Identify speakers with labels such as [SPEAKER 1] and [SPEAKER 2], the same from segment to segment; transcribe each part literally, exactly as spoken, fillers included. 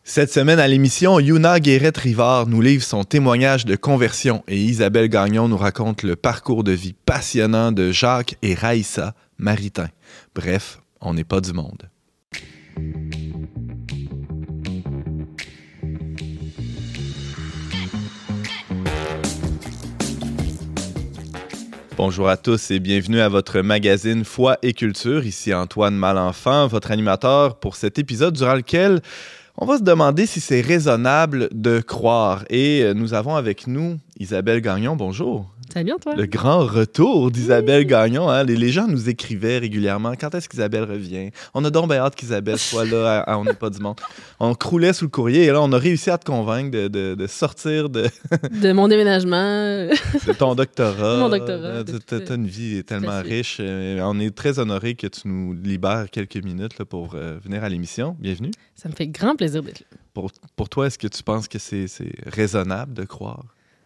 [SPEAKER 1] Cette semaine à l'émission, Yuna Guérette-Rivard nous livre son témoignage de conversion et Isabelle Gagnon nous raconte le parcours de vie passionnant de Jacques et Raïssa Maritain. Bref, on n'est pas du monde. Bonjour à tous et bienvenue à votre magazine Foi et Culture. Ici Antoine Malenfant, votre animateur pour cet épisode durant lequel on va se demander si c'est raisonnable de croire. Et nous avons avec nous Isabelle Gagnon. Bonjour.
[SPEAKER 2] Salut Antoine.
[SPEAKER 1] Le grand retour d'Isabelle Gagnon. Hein? Les, les gens nous écrivaient régulièrement. Quand est-ce qu'Isabelle revient? On a donc bien hâte qu'Isabelle soit là à, à On n'est pas du monde. On croulait sous le courrier et là, on a réussi à te convaincre de, de, de sortir de...
[SPEAKER 2] de mon déménagement.
[SPEAKER 1] de ton doctorat.
[SPEAKER 2] Mon doctorat.
[SPEAKER 1] Tu as une vie tellement riche. On est très honorés que tu nous libères quelques minutes là, pour euh, venir à l'émission. Bienvenue.
[SPEAKER 2] Ça me fait grand plaisir d'être là.
[SPEAKER 1] Pour, pour toi, est-ce que tu penses que c'est, c'est raisonnable de croire?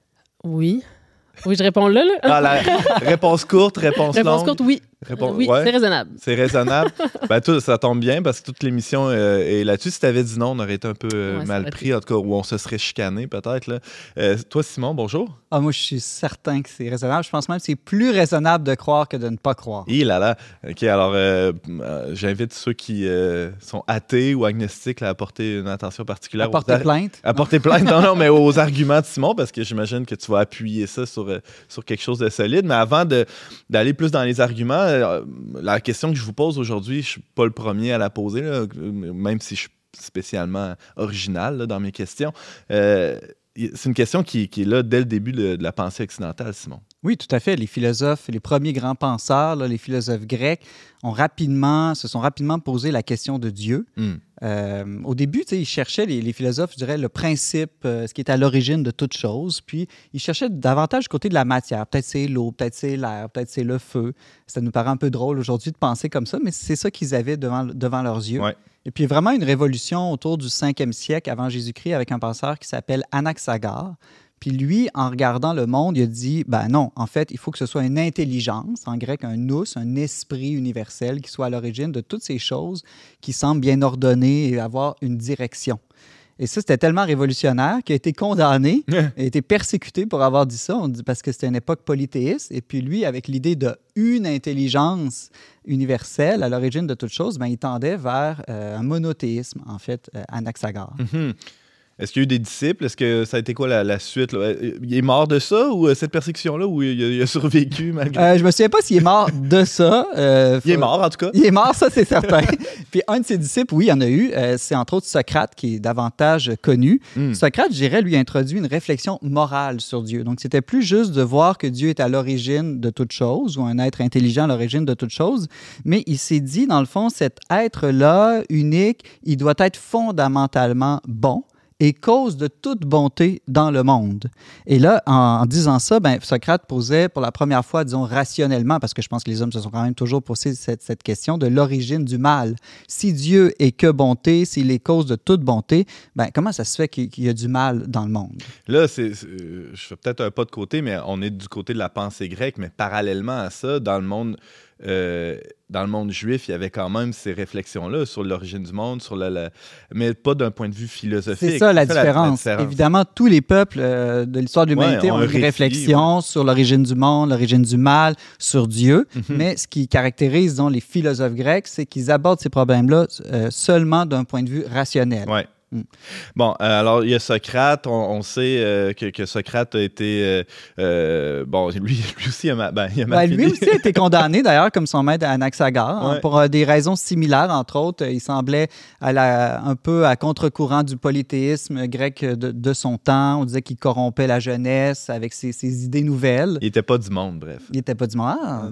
[SPEAKER 2] Oui. Oui, je réponds là, là.
[SPEAKER 1] Ah, la réponse courte, réponse,
[SPEAKER 2] réponse
[SPEAKER 1] longue.
[SPEAKER 2] courte, oui.
[SPEAKER 1] Réponse...
[SPEAKER 2] Oui,
[SPEAKER 1] ouais.
[SPEAKER 2] c'est raisonnable.
[SPEAKER 1] C'est raisonnable. Ben, tout, ça tombe bien parce que toute l'émission euh, est là-dessus. Si tu avais dit non, on aurait été un peu euh,
[SPEAKER 2] ouais,
[SPEAKER 1] mal pris, en tout cas, ou on se serait chicané peut-être. Là. Euh, toi, Simon, bonjour.
[SPEAKER 3] Ah, moi, je suis certain que c'est raisonnable. Je pense même que c'est plus raisonnable de croire que de ne pas croire.
[SPEAKER 1] Hi là là. OK, alors, euh, euh, j'invite ceux qui euh, sont athées ou agnostiques là, à porter une attention particulière.
[SPEAKER 3] À porter
[SPEAKER 1] ar-
[SPEAKER 3] plainte.
[SPEAKER 1] À porter plainte, non, non, mais aux arguments de Simon, parce que j'imagine que tu vas appuyer ça sur, euh, sur quelque chose de solide. Mais avant de, d'aller plus dans les arguments, euh, la question que je vous pose aujourd'hui, je ne suis pas le premier à la poser, là, même si je suis spécialement original là, dans mes questions. Euh, c'est une question qui, qui est là dès le début de, de la pensée occidentale, Simon.
[SPEAKER 3] Oui, tout à fait. Les philosophes, les premiers grands penseurs, là, les philosophes grecs, ont rapidement, se sont rapidement posé la question de Dieu. Mm. Euh, au début, ils cherchaient, les, les philosophes, je dirais, le principe, euh, ce qui est à l'origine de toute chose. Puis, ils cherchaient davantage du côté de la matière. Peut-être c'est l'eau, peut-être c'est l'air, peut-être c'est le feu. Ça nous paraît un peu drôle aujourd'hui de penser comme ça, mais c'est ça qu'ils avaient devant, devant leurs yeux.
[SPEAKER 1] Ouais.
[SPEAKER 3] Et puis, vraiment une révolution autour du cinquième siècle avant Jésus-Christ avec un penseur qui s'appelle Anaxagore. Puis lui, en regardant le monde, il a dit, ben non, en fait, il faut que ce soit une intelligence, en grec un nous, un esprit universel qui soit à l'origine de toutes ces choses qui semblent bien ordonnées et avoir une direction. Et ça, c'était tellement révolutionnaire qu'il a été condamné, a été persécuté pour avoir dit ça, on dit, parce que c'était une époque polythéiste. Et puis lui, avec l'idée d'une intelligence universelle à l'origine de toute chose, ben, il tendait vers euh, un monothéisme, en fait, euh, Anaxagore.
[SPEAKER 1] Mm-hmm. Est-ce qu'il y a eu des disciples? Est-ce que ça a été quoi la, la suite? Là? Il est mort de ça ou euh, cette persécution-là ou il a, il a survécu malgré...
[SPEAKER 3] Euh, je me souviens pas s'il est mort de ça. Euh,
[SPEAKER 1] il est mort en tout cas.
[SPEAKER 3] Il est mort, ça c'est certain. Puis un de ses disciples, oui, il y en a eu. Euh, c'est entre autres Socrate qui est davantage connu. Mm. Socrate, je dirais, lui a introduit une réflexion morale sur Dieu. Donc c'était plus juste de voir que Dieu est à l'origine de toute chose ou un être intelligent à l'origine de toute chose, mais il s'est dit, dans le fond, cet être-là, unique, il doit être fondamentalement bon et cause de toute bonté dans le monde. Et là, en, en disant ça, ben, Socrate posait pour la première fois, disons, rationnellement, parce que je pense que les hommes se sont quand même toujours posé cette, cette question de l'origine du mal. Si Dieu est que bonté, s'il est cause de toute bonté, ben, comment ça se fait qu'il, qu'il y a du mal dans le monde?
[SPEAKER 1] Là, c'est, c'est, je fais peut-être un pas de côté, mais on est du côté de la pensée grecque, mais parallèlement à ça, dans le monde... Euh, dans le monde juif, il y avait quand même ces réflexions-là sur l'origine du monde, sur la, la... mais pas d'un point de vue philosophique.
[SPEAKER 3] C'est ça la,
[SPEAKER 1] c'est
[SPEAKER 3] différence. La, la différence. Évidemment, tous les peuples euh, de l'histoire de l'humanité ouais, ont, ont une récit, réflexion ouais. sur l'origine du monde, l'origine du mal, sur Dieu. Mm-hmm. Mais ce qui caractérise disons, les philosophes grecs, c'est qu'ils abordent ces problèmes-là euh, seulement d'un point de vue rationnel.
[SPEAKER 1] Ouais. Bon, euh, alors il y a Socrate, on, on sait euh, que, que Socrate a été, euh, euh, bon, lui, lui aussi, il a, ben, il a
[SPEAKER 3] ben, lui aussi a été condamné d'ailleurs comme son maître Anaxagore, ouais. hein, pour euh, des raisons similaires, entre autres, il semblait à la, un peu à contre-courant du polythéisme grec de, de son temps, on disait qu'il corrompait la jeunesse avec ses, ses idées nouvelles.
[SPEAKER 1] Il n'était pas du monde, bref.
[SPEAKER 3] Il n'était pas du monde. Ah.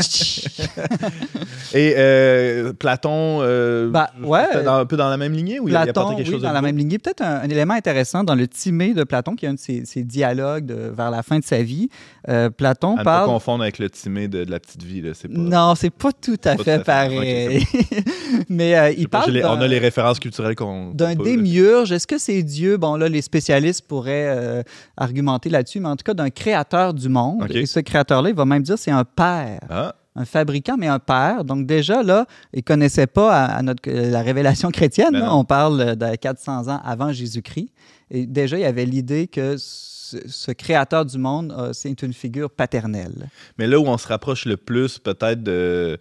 [SPEAKER 1] Et euh, Platon, euh,
[SPEAKER 3] ben, ouais.
[SPEAKER 1] dans, un peu dans la même lignée ou
[SPEAKER 3] Platon,
[SPEAKER 1] il a apporté quelque
[SPEAKER 3] oui,
[SPEAKER 1] chose de
[SPEAKER 3] dans la même lignée. Peut-être un, un élément intéressant dans le Timée de Platon, qui est un de ses, ses dialogues de, vers la fin de sa vie. Euh, Platon
[SPEAKER 1] à
[SPEAKER 3] parle...
[SPEAKER 1] ne pas confondre avec le Timée de, de la petite vie. Là. C'est pas...
[SPEAKER 3] Non, c'est pas tout à pas fait tout à pareil. Okay, mais euh, il parle
[SPEAKER 1] les, on a les références culturelles qu'on...
[SPEAKER 3] D'un
[SPEAKER 1] qu'on peut...
[SPEAKER 3] démiurge. Est-ce que c'est Dieu? Bon, là, les spécialistes pourraient euh, argumenter là-dessus, mais en tout cas, d'un créateur du monde. Okay. Et ce créateur-là, il va même dire que c'est un père.
[SPEAKER 1] Ah.
[SPEAKER 3] un fabricant, mais un père. Donc déjà, là, il ne connaissait pas à, à notre, la révélation chrétienne. Là, on parle de quatre cents ans avant Jésus-Christ. Et déjà, il y avait l'idée que ce, ce créateur du monde, euh, c'est une figure paternelle.
[SPEAKER 1] Mais là où on se rapproche le plus peut-être de...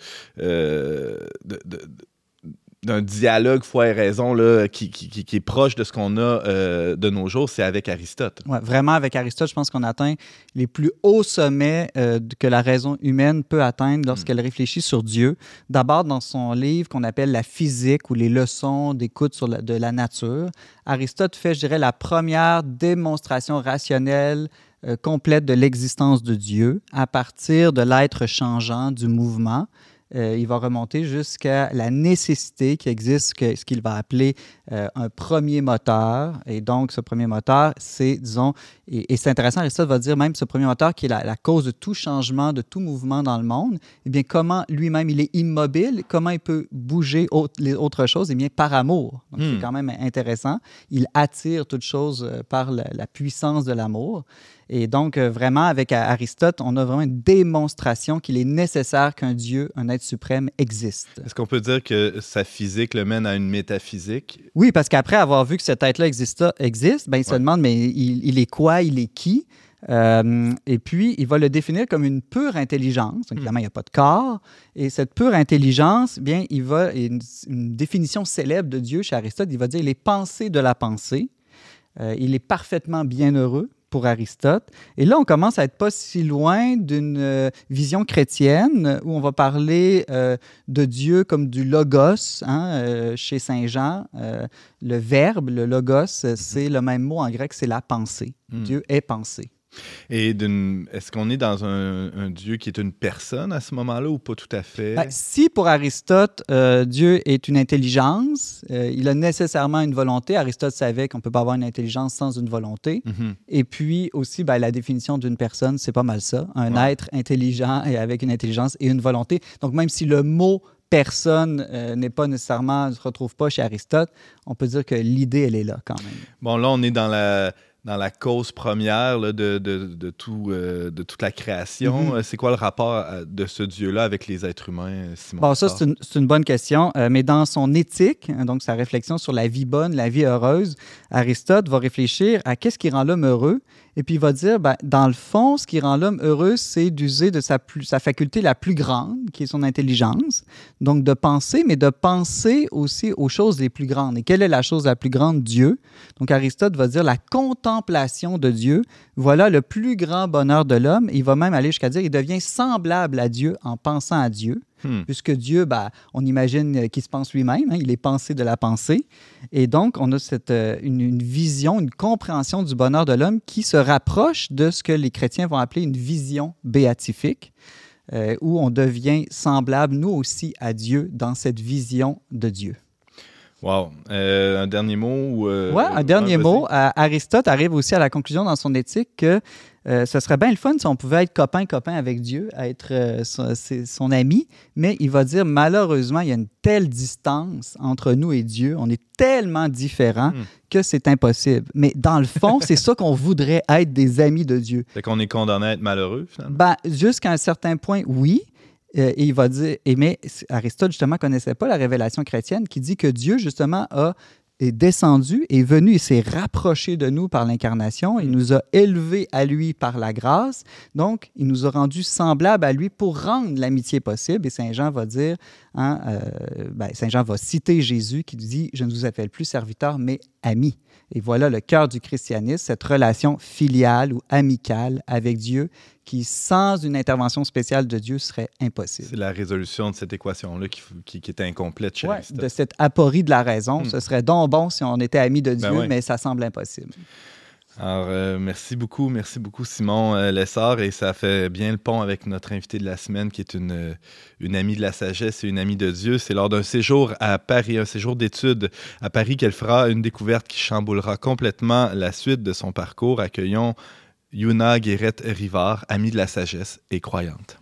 [SPEAKER 1] Euh, de, de, de d'un dialogue foi et raison là, qui, qui, qui est proche de ce qu'on a euh, de nos jours, c'est avec Aristote.
[SPEAKER 3] Ouais, vraiment, avec Aristote, je pense qu'on atteint les plus hauts sommets euh, que la raison humaine peut atteindre lorsqu'elle mm. réfléchit sur Dieu. D'abord, dans son livre qu'on appelle La physique ou les leçons d'écoute sur la, de la nature, Aristote fait, je dirais, la première démonstration rationnelle euh, complète de l'existence de Dieu à partir de l'être changeant, du mouvement. Euh, il va remonter jusqu'à la nécessité qui existe, que, ce qu'il va appeler euh, un premier moteur. Et donc, ce premier moteur, c'est, disons, et, et c'est intéressant, Aristote va dire même ce premier moteur qui est la, la cause de tout changement, de tout mouvement dans le monde, eh bien, comment lui-même, il est immobile, comment il peut bouger autre, les autres choses? Eh bien, par amour. Donc, hmm. c'est quand même intéressant. Il attire toutes choses par la, la puissance de l'amour. Et donc, euh, vraiment, avec Aristote, on a vraiment une démonstration qu'il est nécessaire qu'un Dieu, un être suprême, existe.
[SPEAKER 1] Est-ce qu'on peut dire que sa physique le mène à une métaphysique?
[SPEAKER 3] Oui, parce qu'après avoir vu que cet être-là existe, existe ben, il se ouais. demande, mais il, il est quoi? Il est qui? Euh, et puis, il va le définir comme une pure intelligence. Donc, évidemment, il n'y a pas de corps. Et cette pure intelligence, bien, il va, une, une définition célèbre de Dieu chez Aristote, il va dire, il est pensée de la pensée. Euh, il est parfaitement bienheureux. Pour Aristote. Et là, on commence à être pas si loin d'une euh, vision chrétienne où on va parler euh, de Dieu comme du logos, hein, euh, chez Saint Jean. Euh, le verbe, le logos, mm-hmm. c'est le même mot en grec, c'est la pensée. Mm. Dieu est pensée.
[SPEAKER 1] Et est-ce qu'on est dans un, un Dieu qui est une personne à ce moment-là ou pas tout à fait?
[SPEAKER 3] Ben, si pour Aristote, euh, Dieu est une intelligence, euh, il a nécessairement une volonté. Aristote savait qu'on ne peut pas avoir une intelligence sans une volonté. Mm-hmm. Et puis aussi, ben, la définition d'une personne, c'est pas mal ça. Un ouais. être intelligent et avec une intelligence et une volonté. Donc même si le mot personne euh, n'est pas nécessairement, ne se retrouve pas chez Aristote, on peut dire que l'idée, elle est là quand même.
[SPEAKER 1] Bon, là, on est dans la... dans la cause première là, de, de, de, tout, euh, de toute la création. Mm-hmm. C'est quoi le rapport de ce Dieu-là avec les êtres humains, Simon?
[SPEAKER 3] Bon, ça, c'est une, c'est une bonne question. Euh, mais dans son éthique, hein, donc sa réflexion sur la vie bonne, la vie heureuse, Aristote va réfléchir à qu'est-ce qui rend l'homme heureux. Et puis, il va dire, ben, dans le fond, ce qui rend l'homme heureux, c'est d'user de sa, plus, sa faculté la plus grande, qui est son intelligence. Donc, de penser, mais de penser aussi aux choses les plus grandes. Et quelle est la chose la plus grande? Dieu. Donc, Aristote va dire la contemplation de Dieu. Voilà le plus grand bonheur de l'homme. Il va même aller jusqu'à dire, il devient semblable à Dieu en pensant à Dieu. Hmm. Puisque Dieu, ben, on imagine qu'il se pense lui-même, hein, il est pensé de la pensée. Et donc, on a cette, euh, une, une vision, une compréhension du bonheur de l'homme qui se rapproche de ce que les chrétiens vont appeler une vision béatifique, euh, où on devient semblable, nous aussi, à Dieu dans cette vision de Dieu.
[SPEAKER 1] Wow. Euh, un dernier mot? Ou, euh,
[SPEAKER 3] oui, un dernier mot. Euh, Aristote arrive aussi à la conclusion dans son éthique que euh, ce serait bien le fun si on pouvait être copain-copain avec Dieu, être euh, son, son ami, mais il va dire malheureusement, il y a une telle distance entre nous et Dieu, on est tellement différents mm. que c'est impossible. Mais dans le fond, c'est ça qu'on voudrait être des amis de Dieu.
[SPEAKER 1] C'est qu'on est condamné à être malheureux, finalement?
[SPEAKER 3] Ben, jusqu'à un certain point, oui. Euh, et il va dire, et mais Aristote, justement, ne connaissait pas la révélation chrétienne qui dit que Dieu, justement, a, est descendu, est venu et s'est rapproché de nous par l'incarnation. Il nous a élevés à lui par la grâce. Donc, il nous a rendus semblables à lui pour rendre l'amitié possible. Et Saint Jean va dire, hein, euh, ben, Saint Jean va citer Jésus qui dit « Je ne vous appelle plus serviteur, mais ami ». Et voilà le cœur du christianisme, cette relation filiale ou amicale avec Dieu qui, sans une intervention spéciale de Dieu, serait impossible.
[SPEAKER 1] C'est la résolution de cette équation-là qui, qui, qui était incomplète chez
[SPEAKER 3] ouais,
[SPEAKER 1] Aristote.
[SPEAKER 3] De cette aporie de la raison. Hmm. Ce serait donc bon si on était amis de Dieu,
[SPEAKER 1] ben ouais.
[SPEAKER 3] mais ça semble impossible.
[SPEAKER 1] Alors, euh, merci beaucoup, merci beaucoup Simon euh, Lessard, et ça fait bien le pont avec notre invité de la semaine qui est une, une amie de la sagesse et une amie de Dieu. C'est lors d'un séjour à Paris, un séjour d'études à Paris qu'elle fera une découverte qui chamboulera complètement la suite de son parcours. Accueillons Yuna Guérette-Rivard, amie de la sagesse et croyante.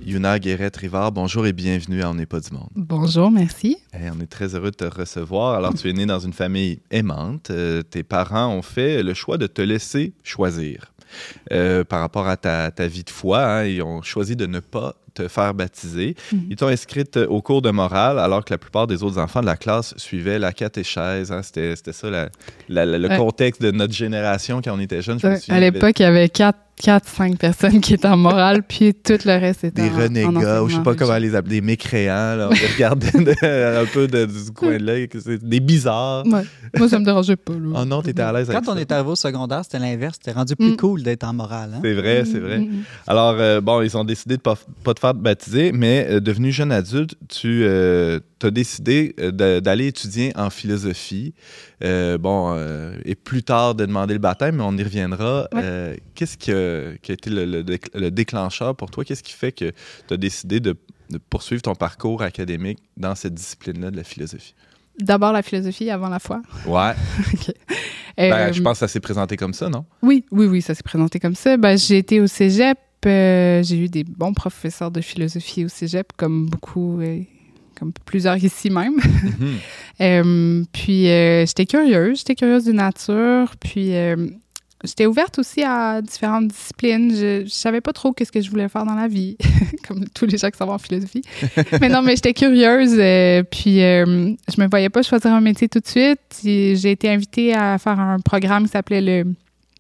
[SPEAKER 1] Yuna Guéret-Rivard, bonjour et bienvenue à On n'est pas du monde.
[SPEAKER 4] Bonjour, merci.
[SPEAKER 1] Hey, on est très heureux de te recevoir. Alors, tu es né dans une famille aimante. Euh, tes parents ont fait le choix de te laisser choisir. Euh, par rapport à ta, ta vie de foi, hein, ils ont choisi de ne pas te faire baptiser. Mm-hmm. Ils t'ont inscrite au cours de morale alors que la plupart des autres enfants de la classe suivaient la catéchèse. Hein. C'était, c'était ça la, la, la, le ouais. contexte de notre génération quand on était jeunes.
[SPEAKER 4] Ouais. À l'époque, il y avait quatre quatre, cinq personnes qui étaient en morale, puis tout le reste était
[SPEAKER 1] des
[SPEAKER 4] en,
[SPEAKER 1] renégats,
[SPEAKER 4] en
[SPEAKER 1] ou je sais pas comment les appeler, des mécréants, là, on les regardait de, un peu de, du coin de l'œil, des bizarres.
[SPEAKER 4] Ouais. Moi, ça me dérangeait pas. Là.
[SPEAKER 1] Oh non, t'étais à l'aise avec
[SPEAKER 3] Quand
[SPEAKER 1] ça.
[SPEAKER 3] on était arrivé au secondaire, c'était l'inverse, c'était rendu plus mm. cool d'être en morale. Hein?
[SPEAKER 1] C'est vrai, c'est vrai. Mm. Alors, euh, bon, ils ont décidé de ne pas, pas te faire baptiser, mais euh, devenu jeune adulte, tu euh, as décidé de, d'aller étudier en philosophie. Euh, bon, euh, et plus tard de demander le baptême, mais on y reviendra. Ouais. Euh, qu'est-ce qui a, qui a été le, le, le déclencheur pour toi? Qu'est-ce qui fait que tu as décidé de, de poursuivre ton parcours académique dans cette discipline-là de la philosophie?
[SPEAKER 4] D'abord la philosophie avant la foi.
[SPEAKER 1] Ouais.
[SPEAKER 4] okay.
[SPEAKER 1] ben,
[SPEAKER 4] euh,
[SPEAKER 1] je pense que ça s'est présenté comme ça, non?
[SPEAKER 4] Oui, oui, oui, ça s'est présenté comme ça. Ben, j'ai été au cégep. Euh, j'ai eu des bons professeurs de philosophie au cégep, comme beaucoup... Euh, comme plusieurs ici même. Mm-hmm. euh, puis, euh, j'étais curieuse. J'étais curieuse de nature. Puis, euh, j'étais ouverte aussi à différentes disciplines. Je ne savais pas trop qu'est-ce que je voulais faire dans la vie, comme tous les gens qui savent en philosophie. mais non, mais j'étais curieuse. Euh, puis, euh, je me voyais pas choisir un métier tout de suite. Et j'ai été invitée à faire un programme qui s'appelait le,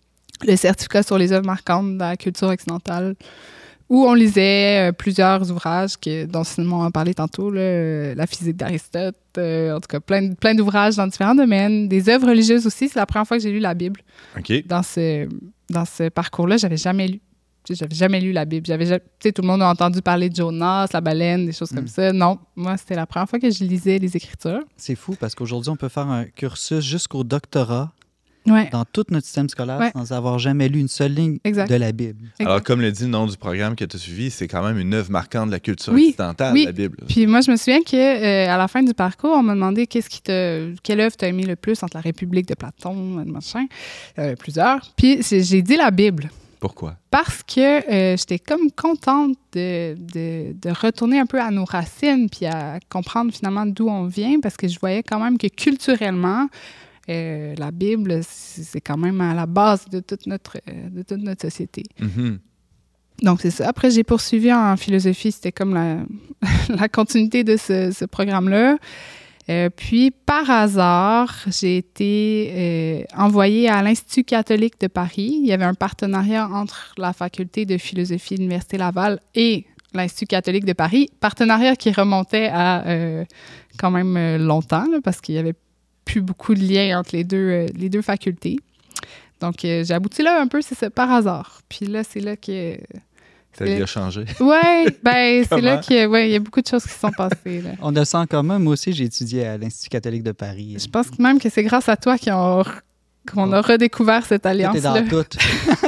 [SPEAKER 4] le certificat sur les œuvres marquantes de la culture occidentale, où on lisait euh, plusieurs ouvrages que, dont Simon a parlé tantôt, là, euh, la physique d'Aristote, euh, en tout cas plein, plein d'ouvrages dans différents domaines, des œuvres religieuses aussi. C'est la première fois que j'ai lu la Bible.
[SPEAKER 1] Okay.
[SPEAKER 4] Dans ce, dans ce parcours-là, j'avais jamais lu. J'avais jamais lu la Bible. J'avais, tu sais, tout le monde a entendu parler de Jonas, la baleine, des choses mm. comme ça. Non, moi, c'était la première fois que je lisais les Écritures.
[SPEAKER 3] C'est fou parce qu'aujourd'hui, on peut faire un cursus jusqu'au doctorat.
[SPEAKER 4] Ouais.
[SPEAKER 3] Dans tout notre système scolaire,
[SPEAKER 4] ouais.
[SPEAKER 3] sans avoir jamais lu une seule ligne exact. De la Bible.
[SPEAKER 1] Exact. Alors, comme le dit le nom du programme que tu as suivi, c'est quand même une œuvre marquante de la culture
[SPEAKER 4] oui.
[SPEAKER 1] occidentale,
[SPEAKER 4] oui.
[SPEAKER 1] la Bible.
[SPEAKER 4] Puis moi, je me souviens qu'à euh, la fin du parcours, on m'a demandé qu'est-ce qui te, quelle œuvre t'as aimé le plus entre la République de Platon et machin, euh, plusieurs. Puis j'ai dit la Bible.
[SPEAKER 1] Pourquoi?
[SPEAKER 4] Parce que euh, j'étais comme contente de, de, de retourner un peu à nos racines puis à comprendre finalement d'où on vient, parce que je voyais quand même que culturellement, Euh, la Bible, c'est quand même à la base de toute notre, de toute notre société.
[SPEAKER 1] Mm-hmm.
[SPEAKER 4] Donc, c'est ça. Après, j'ai poursuivi en philosophie. C'était comme la, la continuité de ce, ce programme-là. Euh, puis, par hasard, j'ai été euh, envoyée à l'Institut catholique de Paris. Il y avait un partenariat entre la faculté de philosophie de l'Université Laval et l'Institut catholique de Paris. Partenariat qui remontait à euh, quand même longtemps, là, parce qu'il y avait plus beaucoup de liens entre les deux, euh, les deux facultés. Donc, euh, j'ai abouti là un peu, c'est ça, par hasard. Puis là, c'est là que...
[SPEAKER 1] Ta vie a changé.
[SPEAKER 4] Oui, ben c'est là qu'il ouais, y a beaucoup de choses qui se sont passées. Là.
[SPEAKER 3] On a ça en commun. Moi aussi, j'ai étudié à l'Institut catholique de Paris.
[SPEAKER 4] Je pense même que c'est grâce à toi qu'on, qu'on a redécouvert cette alliance-là.
[SPEAKER 3] T'es dans tout.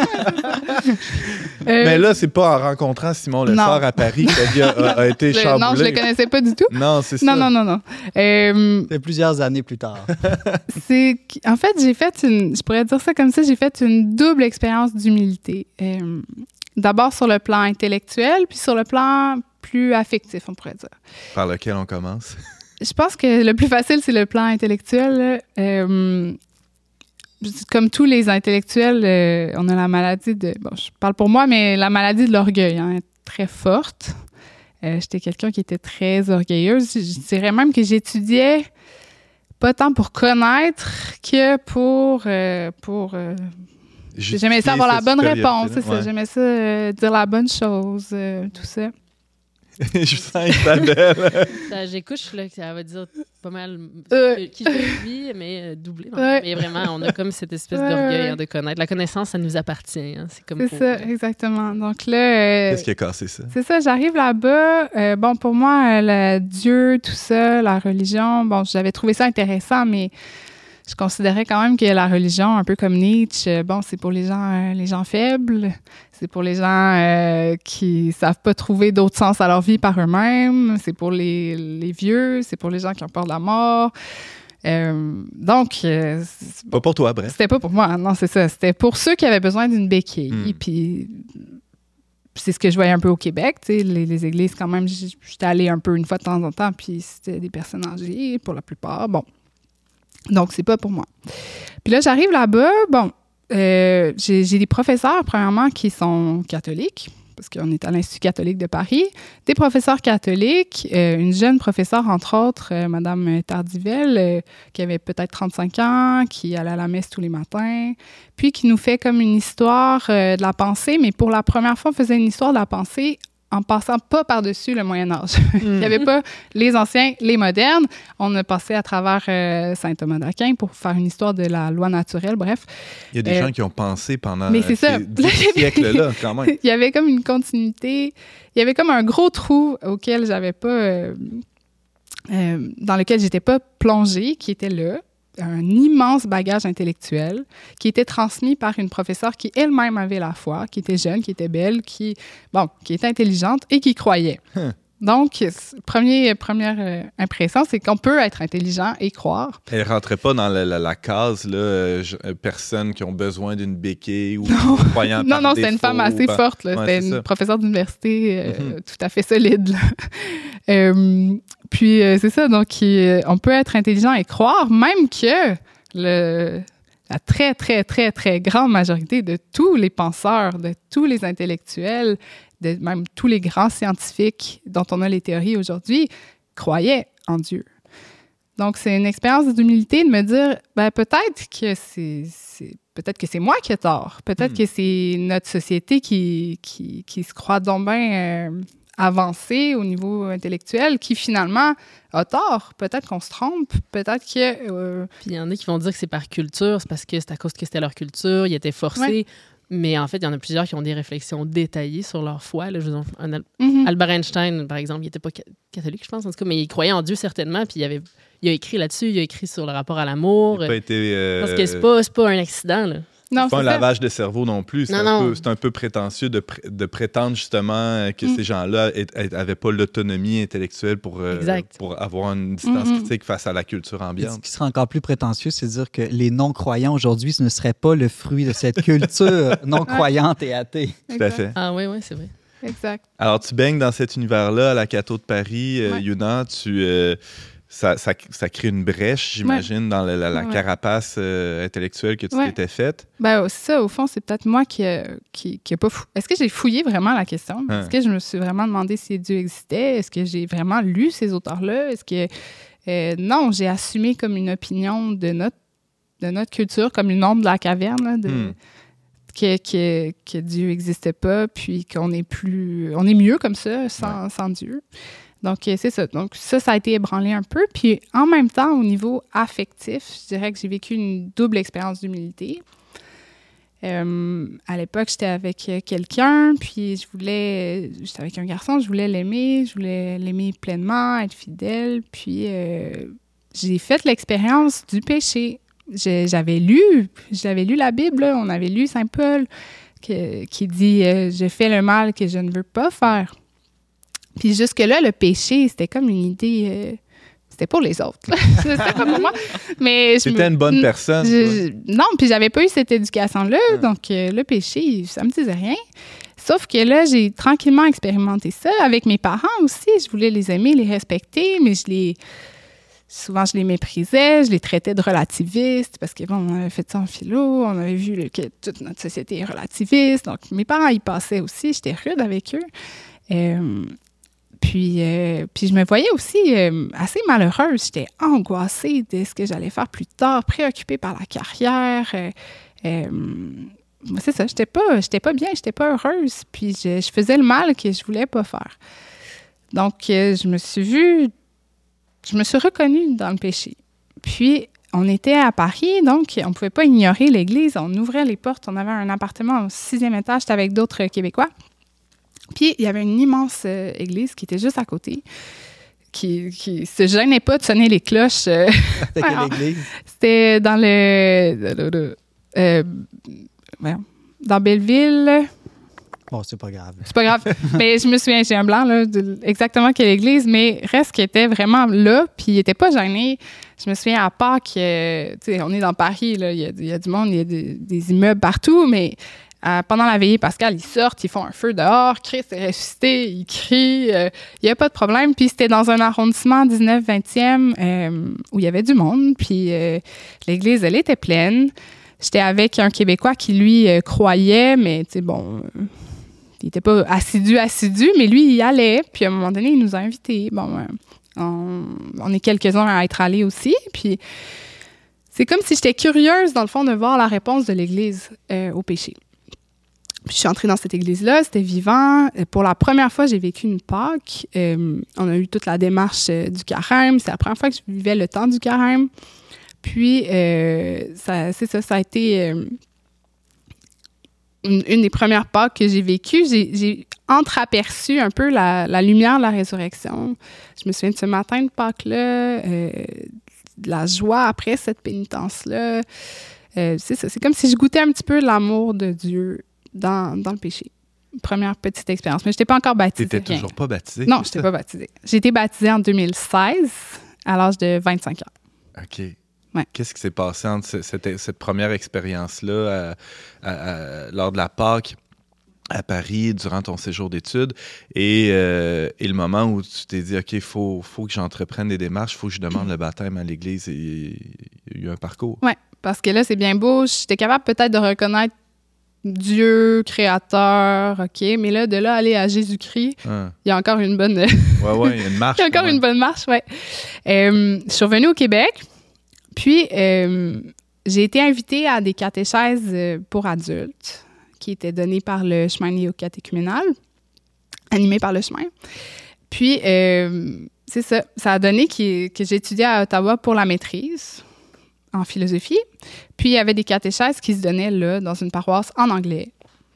[SPEAKER 1] Euh, Mais là, c'est pas en rencontrant Simon Lessard à Paris que ta vie a, a, a été
[SPEAKER 4] je,
[SPEAKER 1] chamboulée.
[SPEAKER 4] Non, je le connaissais pas du tout.
[SPEAKER 1] Non, c'est ça.
[SPEAKER 4] Non, non, non, non. Euh,
[SPEAKER 3] c'est plusieurs années plus tard.
[SPEAKER 4] c'est, en fait, j'ai fait une, je pourrais dire ça comme ça, j'ai fait une double expérience d'humilité. Euh, d'abord sur le plan intellectuel, puis sur le plan plus affectif, on pourrait dire.
[SPEAKER 1] Par lequel on commence?
[SPEAKER 4] Je pense que le plus facile, c'est le plan intellectuel. Euh, Comme tous les intellectuels, euh, on a la maladie de... Bon, je parle pour moi, mais la maladie de l'orgueil, hein, est très forte. Euh, j'étais quelqu'un qui était très orgueilleuse. Je dirais même que j'étudiais pas tant pour connaître que pour... Euh, pour euh, j'aimais ça avoir la bonne réponse, c'est ouais. ça. J'aimais ça euh, dire la bonne chose, euh, tout ça.
[SPEAKER 1] Je sens Isabelle.
[SPEAKER 2] J'écoute, là, ça va dire pas mal
[SPEAKER 4] euh,
[SPEAKER 2] qui je vis, mais euh, doublé.
[SPEAKER 4] Ouais.
[SPEAKER 2] Mais vraiment, on a comme cette espèce
[SPEAKER 4] ouais,
[SPEAKER 2] d'orgueil
[SPEAKER 4] ouais.
[SPEAKER 2] hein, de connaître. La connaissance, ça nous appartient. Hein. C'est comme
[SPEAKER 4] C'est
[SPEAKER 2] pour,
[SPEAKER 4] ça,
[SPEAKER 2] euh...
[SPEAKER 4] exactement. Donc là... Euh,
[SPEAKER 1] Qu'est-ce qui a cassé ça?
[SPEAKER 4] C'est ça, j'arrive là-bas. Euh, bon, pour moi, le Dieu, tout ça, la religion, bon, j'avais trouvé ça intéressant, mais je considérais quand même que la religion, un peu comme Nietzsche, bon, c'est pour les gens, euh, les gens faibles, c'est pour les gens euh, qui savent pas trouver d'autre sens à leur vie par eux-mêmes, c'est pour les, les vieux, c'est pour les gens qui ont peur de la mort. Euh, donc, euh,
[SPEAKER 1] pas pour toi, bref.
[SPEAKER 4] C'était pas pour moi, non, c'est ça. C'était pour ceux qui avaient besoin d'une béquille. Mm. Puis, c'est ce que je voyais un peu au Québec, tu sais, les, les églises, quand même, j'étais allée un peu une fois de temps en temps, puis c'était des personnes âgées, pour la plupart. Bon. Donc, c'est pas pour moi. Puis là, j'arrive là-bas, bon, euh, j'ai, j'ai des professeurs, premièrement, qui sont catholiques, parce qu'on est à l'Institut catholique de Paris, des professeurs catholiques, euh, une jeune professeure, entre autres, euh, Mme Tardivelle, euh, qui avait peut-être trente-cinq ans, qui allait à la messe tous les matins, puis qui nous fait comme une histoire euh, de la pensée, mais pour la première fois, on faisait une histoire de la pensée en passant pas par-dessus le Moyen-Âge. Mm. Il n'y avait pas les anciens, les modernes. On a passé à travers euh, saint Thomas d'Aquin pour faire une histoire de la loi naturelle, bref.
[SPEAKER 1] Il y a des euh, gens qui ont pensé pendant
[SPEAKER 4] mais c'est
[SPEAKER 1] ces
[SPEAKER 4] ça.
[SPEAKER 1] dix siècles-là, quand même.
[SPEAKER 4] Il y avait comme une continuité. Il y avait comme un gros trou auquel j'avais pas... Euh, euh, dans lequel j'étais pas plongée, qui était là. Un immense bagage intellectuel qui était transmis par une professeure qui elle-même avait la foi, qui était jeune, qui était belle, qui, bon, qui était intelligente et qui croyait. Hum. Donc, premier, première euh, impression, c'est qu'on peut être intelligent et croire.
[SPEAKER 1] Elle ne rentrait pas dans la, la, la case, là, euh, personnes qui ont besoin d'une béquille ou croyant
[SPEAKER 4] Non, non, c'était une femme assez
[SPEAKER 1] par...
[SPEAKER 4] forte. Là.
[SPEAKER 1] Ouais,
[SPEAKER 4] c'était une
[SPEAKER 1] ça.
[SPEAKER 4] professeure d'université euh,
[SPEAKER 1] mm-hmm.
[SPEAKER 4] tout à fait solide. euh, puis, euh, c'est ça. Donc, euh, on peut être intelligent et croire, même que le... la très, très, très, très grande majorité de tous les penseurs, de tous les intellectuels, de même tous les grands scientifiques dont on a les théories aujourd'hui, croyaient en Dieu. Donc, c'est une expérience d'humilité de me dire, ben, peut-être que c'est, c'est, peut-être que c'est moi qui ai tort. Peut-être mm. que c'est notre société qui, qui, qui se croit donc bien euh, avancée au niveau intellectuel, qui finalement a tort. Peut-être qu'on se trompe. Peut-être que... Euh...
[SPEAKER 2] Puis il y en a qui vont dire que c'est par culture, c'est parce que c'est à cause que c'était leur culture, ils étaient forcés.
[SPEAKER 4] Ouais.
[SPEAKER 2] Mais en fait, il y en a plusieurs qui ont des réflexions détaillées sur leur foi. Là. Je veux dire, un Al-
[SPEAKER 4] mm-hmm.
[SPEAKER 2] Albert Einstein, par exemple, il n'était pas ca- catholique, je pense, en tout cas, mais il croyait en Dieu certainement. Puis il, avait, il a écrit là-dessus, il a écrit sur le rapport à l'amour.
[SPEAKER 1] Il n'a pas été... Euh...
[SPEAKER 2] Parce que c'est pas, c'est pas un accident, là.
[SPEAKER 4] Non,
[SPEAKER 1] c'est pas
[SPEAKER 4] c'est
[SPEAKER 1] un
[SPEAKER 4] ça.
[SPEAKER 1] lavage de cerveau non plus. C'est,
[SPEAKER 2] non,
[SPEAKER 1] un,
[SPEAKER 2] non.
[SPEAKER 1] Peu, c'est un peu prétentieux de, pr- de prétendre justement que mm. ces gens-là n'avaient pas l'autonomie intellectuelle pour, euh, pour avoir une distance mm-hmm. critique face à la culture ambiante.
[SPEAKER 3] Ce qui serait encore plus prétentieux, c'est de dire que les non-croyants aujourd'hui, ce ne serait pas le fruit de cette culture non-croyante et athée.
[SPEAKER 1] Tout à fait.
[SPEAKER 2] Ah oui, oui, c'est vrai.
[SPEAKER 4] Exact.
[SPEAKER 1] Alors, tu baignes dans cet univers-là à la Catho de Paris, euh,
[SPEAKER 4] ouais.
[SPEAKER 1] Yuna, tu... Euh, Ça, ça, ça crée une brèche, j'imagine, ouais. dans la, la, la ouais. carapace euh, intellectuelle que tu ouais. t'étais faite.
[SPEAKER 4] Ben, ça, au fond, c'est peut-être moi qui n'ai qui, qui pas fou... Est-ce que j'ai fouillé vraiment la question? Hein. Est-ce que je me suis vraiment demandé si Dieu existait? Est-ce que j'ai vraiment lu ces auteurs-là? Est-ce que... Euh, non, j'ai assumé comme une opinion de notre, de notre culture, comme une ombre de la caverne, là, de... Hmm. Que, que, que Dieu n'existait pas, puis qu'on est plus... On est mieux comme ça, sans, ouais. sans Dieu. Donc, c'est ça. Donc, ça, ça a été ébranlé un peu. Puis, en même temps, au niveau affectif, je dirais que j'ai vécu une double expérience d'humilité. Euh, à l'époque, j'étais avec quelqu'un, puis je voulais... J'étais avec un garçon, je voulais l'aimer, je voulais l'aimer pleinement, être fidèle. Puis, euh, j'ai fait l'expérience du péché. Je, j'avais lu, j'avais lu la Bible, là. On avait lu Saint Paul, que, qui dit euh, « Je fais le mal que je ne veux pas faire ». Puis jusque-là, le péché, c'était comme une idée... Euh, c'était pour les autres. C'était pas pour moi. Mais je
[SPEAKER 1] C'était
[SPEAKER 4] me,
[SPEAKER 1] une bonne personne.
[SPEAKER 4] Je, je, non, puis j'avais pas eu cette éducation-là. Ouais. Donc, euh, le péché, ça me disait rien. Sauf que là, j'ai tranquillement expérimenté ça avec mes parents aussi. Je voulais les aimer, les respecter, mais je les... Souvent, je les méprisais, je les traitais de relativistes parce que, bon, on avait fait ça en philo, on avait vu le, que toute notre société est relativiste. Donc, mes parents, ils passaient aussi. J'étais rude avec eux. Euh, Puis, euh, puis je me voyais aussi euh, assez malheureuse. J'étais angoissée de ce que j'allais faire plus tard, préoccupée par la carrière. Euh, euh, c'est ça, j'étais pas, j'étais pas bien, j'étais pas heureuse. Puis je, je faisais le mal que je voulais pas faire. Donc, euh, je me suis vue, je me suis reconnue dans le péché. Puis, on était à Paris, donc on pouvait pas ignorer l'église. On ouvrait les portes, on avait un appartement au sixième étage, j'étais avec d'autres Québécois. Puis, il y avait une immense euh, église qui était juste à côté, qui, qui se gênait pas de sonner les cloches. Euh,
[SPEAKER 3] C'était quelle église?
[SPEAKER 4] C'était dans le... le, le euh, voyons, dans Belleville.
[SPEAKER 3] Bon, c'est pas grave.
[SPEAKER 4] C'est pas grave. Mais je me souviens, j'ai un blanc, là, de exactement quelle église, mais reste qui était vraiment là, puis il était pas gêné. Je me souviens, à Pâques, euh, tu sais, on est dans Paris, là, il y a, il y a du monde, il y a des, des immeubles partout, mais... Euh, pendant la veillée pascale, ils sortent, ils font un feu dehors, Christ est ressuscité, ils crient, il euh, n'y a pas de problème. Puis c'était dans un arrondissement dix-neuf vingtième euh, où il y avait du monde, puis euh, l'église, elle était pleine. J'étais avec un Québécois qui, lui, euh, croyait, mais tu sais, bon, euh, il n'était pas assidu, assidu, mais lui, il y allait. Puis à un moment donné, il nous a invités. Bon, euh, on, on est quelques-uns à être allés aussi, puis c'est comme si j'étais curieuse, dans le fond, de voir la réponse de l'Église euh, au péché. Puis je suis entrée dans cette église-là, c'était vivant. Pour la première fois, j'ai vécu une Pâques. Euh, on a eu toute la démarche euh, du carême. C'est la première fois que je vivais le temps du carême. Puis, euh, ça, c'est ça, ça a été euh, une, une des premières Pâques que j'ai vécues. J'ai, j'ai entreaperçu un peu la, la lumière de la résurrection. Je me souviens de ce matin de Pâques-là, euh, de la joie après cette pénitence-là. Euh, c'est ça, c'est comme si je goûtais un petit peu l'amour de Dieu Dans, dans le péché. Première petite expérience. Mais je n'étais pas encore baptisée.
[SPEAKER 1] Tu n'étais toujours pas baptisée?
[SPEAKER 4] Non, je n'étais pas baptisée. J'ai été baptisée en deux mille seize, à l'âge de vingt-cinq ans.
[SPEAKER 1] OK.
[SPEAKER 4] Ouais.
[SPEAKER 1] Qu'est-ce qui s'est passé entre cette, cette première expérience-là à, à, à, lors de la Pâques à Paris, durant ton séjour d'études, et, euh, et le moment où tu t'es dit, OK, il faut, faut que j'entreprenne des démarches, il faut que je demande le baptême à l'Église, et il y a eu un parcours.
[SPEAKER 4] Oui, parce que là, c'est bien beau. J'étais capable peut-être de reconnaître Dieu, créateur, OK, mais là, de là aller à Jésus-Christ,
[SPEAKER 1] Ah.
[SPEAKER 4] il y a encore une bonne...
[SPEAKER 1] Ouais, ouais, il y a une marche.
[SPEAKER 4] il y a encore une bonne marche, oui. Euh, je suis revenue au Québec, puis euh, j'ai été invitée à des catéchèses pour adultes qui étaient données par le chemin néo-catéchuménal, animé par le chemin. Puis, euh, c'est ça, ça a donné que, que j'étudiais à Ottawa pour la maîtrise en philosophie. Puis, il y avait des catéchèses qui se donnaient là, dans une paroisse en anglais.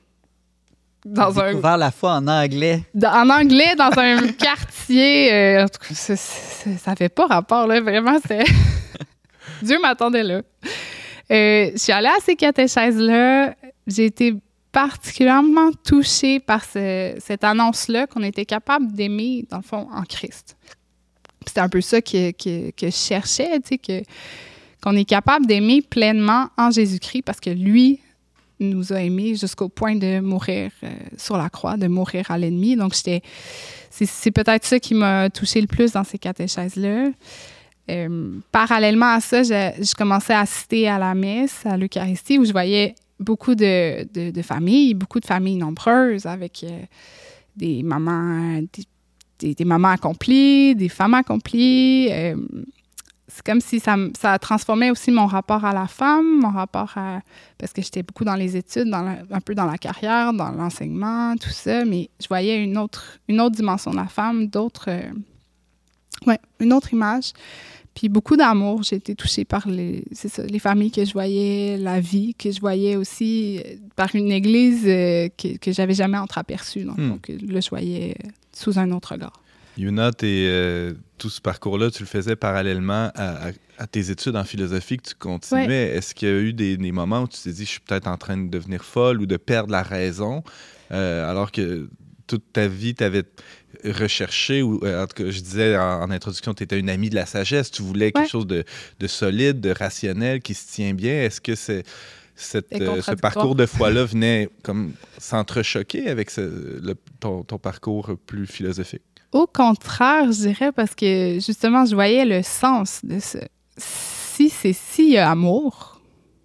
[SPEAKER 3] Dans un... découvert la foi en anglais.
[SPEAKER 4] Dans, en anglais, dans un quartier. Euh, en tout cas, ça, ça, ça fait pas rapport, là. Vraiment, c'est... Dieu m'attendait là. Euh, je suis allée à ces catéchèses-là. J'ai été particulièrement touchée par ce, cette annonce-là qu'on était capable d'aimer, dans le fond, en Christ. C'était un peu ça que, que, que je cherchais, tu sais, que, qu'on est capable d'aimer pleinement en Jésus-Christ parce que lui nous a aimés jusqu'au point de mourir euh, sur la croix, de mourir à l'ennemi. Donc, j'étais, c'est, c'est peut-être ça qui m'a touchée le plus dans ces catéchèses-là. Euh, parallèlement à ça, je, je commençais à assister à la messe, à l'Eucharistie, où je voyais beaucoup de, de, de familles, beaucoup de familles nombreuses avec euh, des mamans, des, des, des mamans accomplies, des femmes accomplies. Euh, c'est comme si ça, ça transformait aussi mon rapport à la femme, mon rapport à... Parce que j'étais beaucoup dans les études, dans la, un peu dans la carrière, dans l'enseignement, tout ça, mais je voyais une autre, une autre dimension de la femme, d'autres... Euh, ouais, une autre image. Puis beaucoup d'amour. J'ai été touchée par les, c'est ça, les familles que je voyais, la vie que je voyais aussi euh, par une église euh, que, que j'avais jamais entreaperçue. Donc, hmm. donc là, je voyais euh, sous un autre regard.
[SPEAKER 1] Yuna, euh, tout ce parcours-là, tu le faisais parallèlement à, à, à tes études en philosophie que tu continuais. Ouais. Est-ce qu'il y a eu des, des moments où tu t'es dit, je suis peut-être en train de devenir folle ou de perdre la raison, euh, alors que toute ta vie, tu avais recherché, ou en tout cas, je disais en, en introduction, tu étais une amie de la sagesse, tu voulais quelque ouais. chose de, de solide, de rationnel, qui se tient bien. Est-ce que c'est, cette, euh, ce parcours de foi-là venait comme s'entrechoquer avec ce, le, ton, ton parcours plus philosophique?
[SPEAKER 4] Au contraire, je dirais, parce que justement, je voyais le sens de ce... Si c'est s'il y a amour,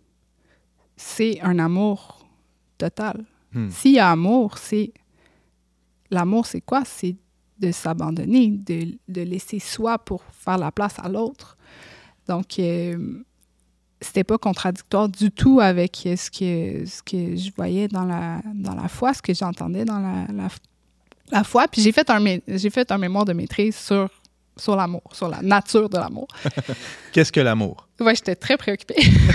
[SPEAKER 4] c'est un amour total. Hmm. S'il y a amour, c'est... L'amour, c'est quoi? C'est de s'abandonner, de, de laisser soi pour faire la place à l'autre. Donc, euh, c'était pas contradictoire du tout avec ce que, ce que je voyais dans la, dans la foi, ce que j'entendais dans la, la, la foi. Puis j'ai fait, un, j'ai fait un mémoire de maîtrise sur, sur l'amour, sur la nature de l'amour.
[SPEAKER 1] Qu'est-ce que l'amour?
[SPEAKER 4] Oui, j'étais très préoccupée.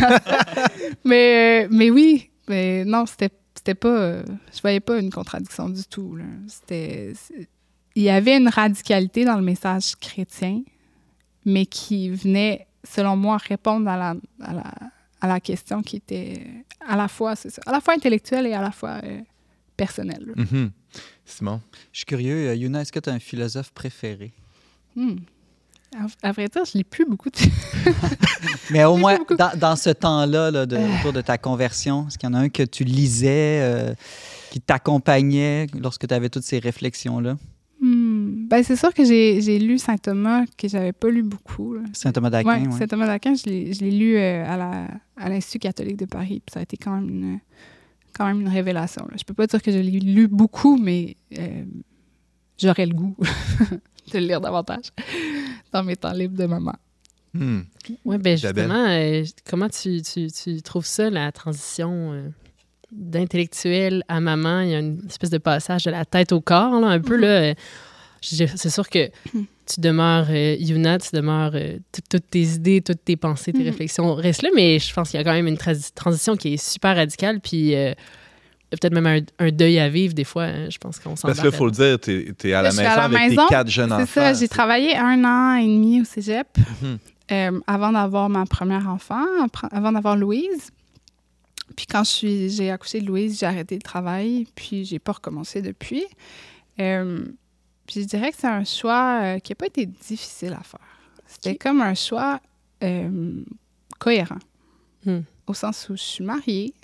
[SPEAKER 4] mais, mais oui, mais non, c'était C'était pas... Euh, je voyais pas une contradiction du tout, là. C'était... C'est, il y avait une radicalité dans le message chrétien, mais qui venait, selon moi, répondre à la, à la, à la question qui était à la fois, c'est ça, à la fois intellectuelle et à la fois euh, personnelle.
[SPEAKER 1] Mm-hmm. Simon?
[SPEAKER 3] Je suis curieux, Yuna, est-ce que tu as un philosophe préféré?
[SPEAKER 4] Hmm. À vrai dire, je lis plus beaucoup de...
[SPEAKER 3] Mais au moins,
[SPEAKER 4] beaucoup.
[SPEAKER 3] dans, dans ce temps-là, là, de, autour de ta conversion, est-ce qu'il y en a un que tu lisais, euh, qui t'accompagnait lorsque tu avais toutes ces réflexions-là?
[SPEAKER 4] Hmm. Ben, c'est sûr que j'ai, j'ai lu Saint Thomas, que j'avais pas lu beaucoup. Là.
[SPEAKER 3] Saint Thomas d'Aquin,
[SPEAKER 4] Oui,
[SPEAKER 3] ouais.
[SPEAKER 4] Saint Thomas d'Aquin, je l'ai, je l'ai lu euh, à, la, à l'Institut catholique de Paris. Puis ça a été quand même une, quand même une révélation. Là. Je peux pas dire que je l'ai lu beaucoup, mais euh, j'aurais le goût de le lire davantage dans mes temps libres de maman.
[SPEAKER 1] Hmm.
[SPEAKER 2] Oui, bien
[SPEAKER 1] Isabelle.
[SPEAKER 2] justement, euh, comment tu, tu, tu trouves ça, la transition euh, d'intellectuel à maman? Il y a une espèce de passage de la tête au corps, là, un peu.
[SPEAKER 4] Mm-hmm.
[SPEAKER 2] Là, euh, je- c'est sûr que tu demeures euh, Yuna, tu demeures euh, tout- toutes tes idées, toutes tes pensées, tes
[SPEAKER 4] Mm-hmm.
[SPEAKER 2] réflexions restent là, mais je pense qu'il y a quand même une tra- transition qui est super radicale, puis euh, peut-être même un, un deuil à vivre des fois. Hein, je pense qu'on s'en
[SPEAKER 1] Parce que là, il faut le dire, tu es à
[SPEAKER 4] Là,
[SPEAKER 1] la
[SPEAKER 4] je
[SPEAKER 1] maison
[SPEAKER 4] suis à la
[SPEAKER 1] avec
[SPEAKER 4] maison,
[SPEAKER 1] tes quatre jeunes
[SPEAKER 4] C'est
[SPEAKER 1] enfants.
[SPEAKER 4] ça, j'ai travaillé un an et demi au cégep
[SPEAKER 1] Mhm.
[SPEAKER 4] euh, avant d'avoir ma première enfant, après- avant d'avoir Louise. Puis quand je suis, j'ai accouché de Louise, j'ai arrêté le travail, puis j'ai pas recommencé depuis. Euh, puis je dirais que c'est un choix euh, qui n'a pas été difficile à faire. C'était
[SPEAKER 2] Ok.
[SPEAKER 4] comme un choix euh, cohérent,
[SPEAKER 2] Hmm.
[SPEAKER 4] au sens où je suis mariée,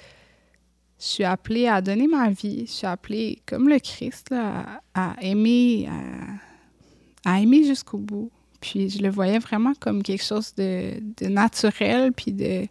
[SPEAKER 4] je suis appelée à donner ma vie, je suis appelée, comme le Christ, là, à, à aimer, à, à aimer jusqu'au bout. Puis je le voyais vraiment comme quelque chose de, de naturel, puis de,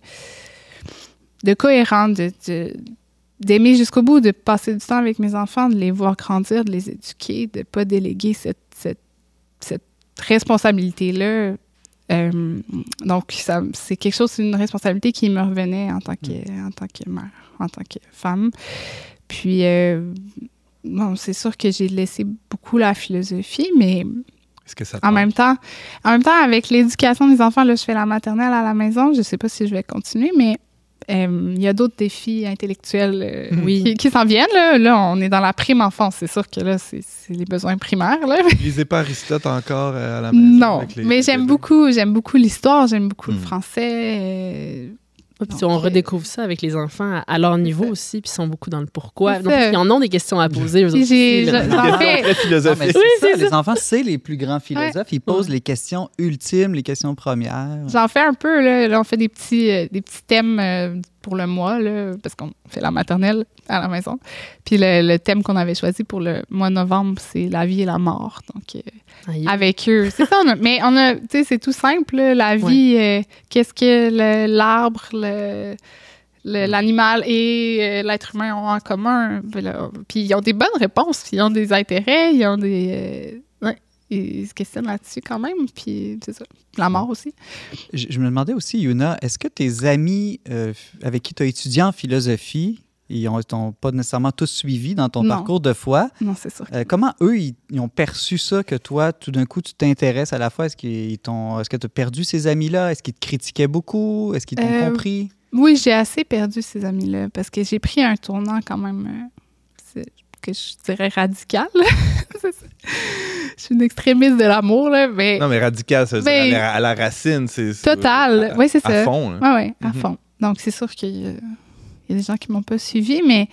[SPEAKER 4] de cohérent, de, de- d'aimer jusqu'au bout, de passer du temps avec mes enfants, de les voir grandir, de les éduquer, de ne pas déléguer cette, cette, cette responsabilité-là. Euh, donc, ça, c'est quelque chose, c'est une responsabilité qui me revenait en tant que, en tant que mère, en tant que femme. Puis, euh, bon, c'est sûr que j'ai laissé beaucoup la philosophie, mais
[SPEAKER 1] Est-ce que ça te
[SPEAKER 4] en
[SPEAKER 1] manque?
[SPEAKER 4] même temps, en même temps, avec l'éducation des enfants, là, je fais la maternelle à la maison. Je ne sais pas si je vais continuer, mais euh, il y a d'autres défis intellectuels euh,
[SPEAKER 2] Oui.
[SPEAKER 4] qui, qui s'en viennent. Là. Là, on est dans la prime enfance. C'est sûr que là, c'est, c'est les besoins primaires. Là.
[SPEAKER 1] Lisez pas Aristote encore euh, à la maison?
[SPEAKER 4] Non,
[SPEAKER 1] avec les-
[SPEAKER 4] mais
[SPEAKER 1] les
[SPEAKER 4] j'aime
[SPEAKER 1] bébés?
[SPEAKER 4] beaucoup, j'aime beaucoup l'histoire, j'aime beaucoup le
[SPEAKER 1] Hmm.
[SPEAKER 4] français. euh,
[SPEAKER 2] Ouais, puis
[SPEAKER 4] Donc,
[SPEAKER 2] on
[SPEAKER 4] euh,
[SPEAKER 2] redécouvre ça avec les enfants à, à leur niveau
[SPEAKER 4] ça.
[SPEAKER 2] aussi, puis ils sont beaucoup dans le pourquoi.
[SPEAKER 4] C'est
[SPEAKER 2] Donc,
[SPEAKER 4] ça.
[SPEAKER 2] ils en ont des questions à poser. Eux
[SPEAKER 4] Puis
[SPEAKER 2] autres
[SPEAKER 4] j'ai-
[SPEAKER 2] aussi, là.
[SPEAKER 4] je-
[SPEAKER 1] Des
[SPEAKER 4] j'en
[SPEAKER 1] questions
[SPEAKER 4] fais-
[SPEAKER 1] très
[SPEAKER 3] Non, mais
[SPEAKER 1] philosophiques.
[SPEAKER 3] c'est ça,
[SPEAKER 2] c'est
[SPEAKER 3] les enfants, c'est les plus grands philosophes. Ils posent
[SPEAKER 2] Ouais.
[SPEAKER 3] les questions ultimes, les questions premières.
[SPEAKER 4] J'en fais un peu, là. Là, on fait des petits, euh, des petits thèmes euh, pour le mois, là, parce qu'on fait la maternelle à la maison. Puis le, le thème qu'on avait choisi pour le mois de novembre, c'est la vie et la mort. Donc, euh,
[SPEAKER 2] Aïe.
[SPEAKER 4] avec eux, c'est ça. on a- mais on a, tu sais, c'est tout simple, là, la vie, euh, qu'est-ce que le- l'arbre, le, le- l'animal et euh, l'être humain ont en commun. Puis là, puis ils ont des bonnes réponses, puis ils ont des intérêts, ils ont des... euh, ouais, ils se questionnent là-dessus quand même, puis c'est ça. La mort aussi.
[SPEAKER 3] Je, je me demandais aussi, Yuna, est-ce que tes amis euh, f- avec qui tu as étudié en philosophie, ils ont, t'ont pas nécessairement tous suivi dans ton
[SPEAKER 4] Non.
[SPEAKER 3] parcours de foi,
[SPEAKER 4] Non, c'est sûr.
[SPEAKER 3] euh, comment eux, ils, ils ont perçu ça, que toi, tout d'un coup, tu t'intéresses à la foi? Est-ce, qu'ils t'ont, est-ce que tu as perdu ces amis-là? Est-ce qu'ils te critiquaient beaucoup? Est-ce qu'ils t'ont
[SPEAKER 4] Euh,
[SPEAKER 3] compris?
[SPEAKER 4] Oui, j'ai assez perdu ces amis-là, parce que j'ai pris un tournant quand même, euh, c'est- que je dirais radical. C'est ça. Je suis une extrémiste de l'amour, là, mais...
[SPEAKER 1] Non, mais radical, ça veut dire
[SPEAKER 4] Mais-
[SPEAKER 1] à la, à la racine. C'est, c'est-
[SPEAKER 4] Total.
[SPEAKER 1] à-
[SPEAKER 4] Oui, c'est
[SPEAKER 1] À
[SPEAKER 4] ça.
[SPEAKER 1] fond. là.
[SPEAKER 4] Oui, oui, à
[SPEAKER 1] Mhm.
[SPEAKER 4] fond. Donc, c'est sûr qu'il y a, il y a des gens qui m'ont pas suivi, mais,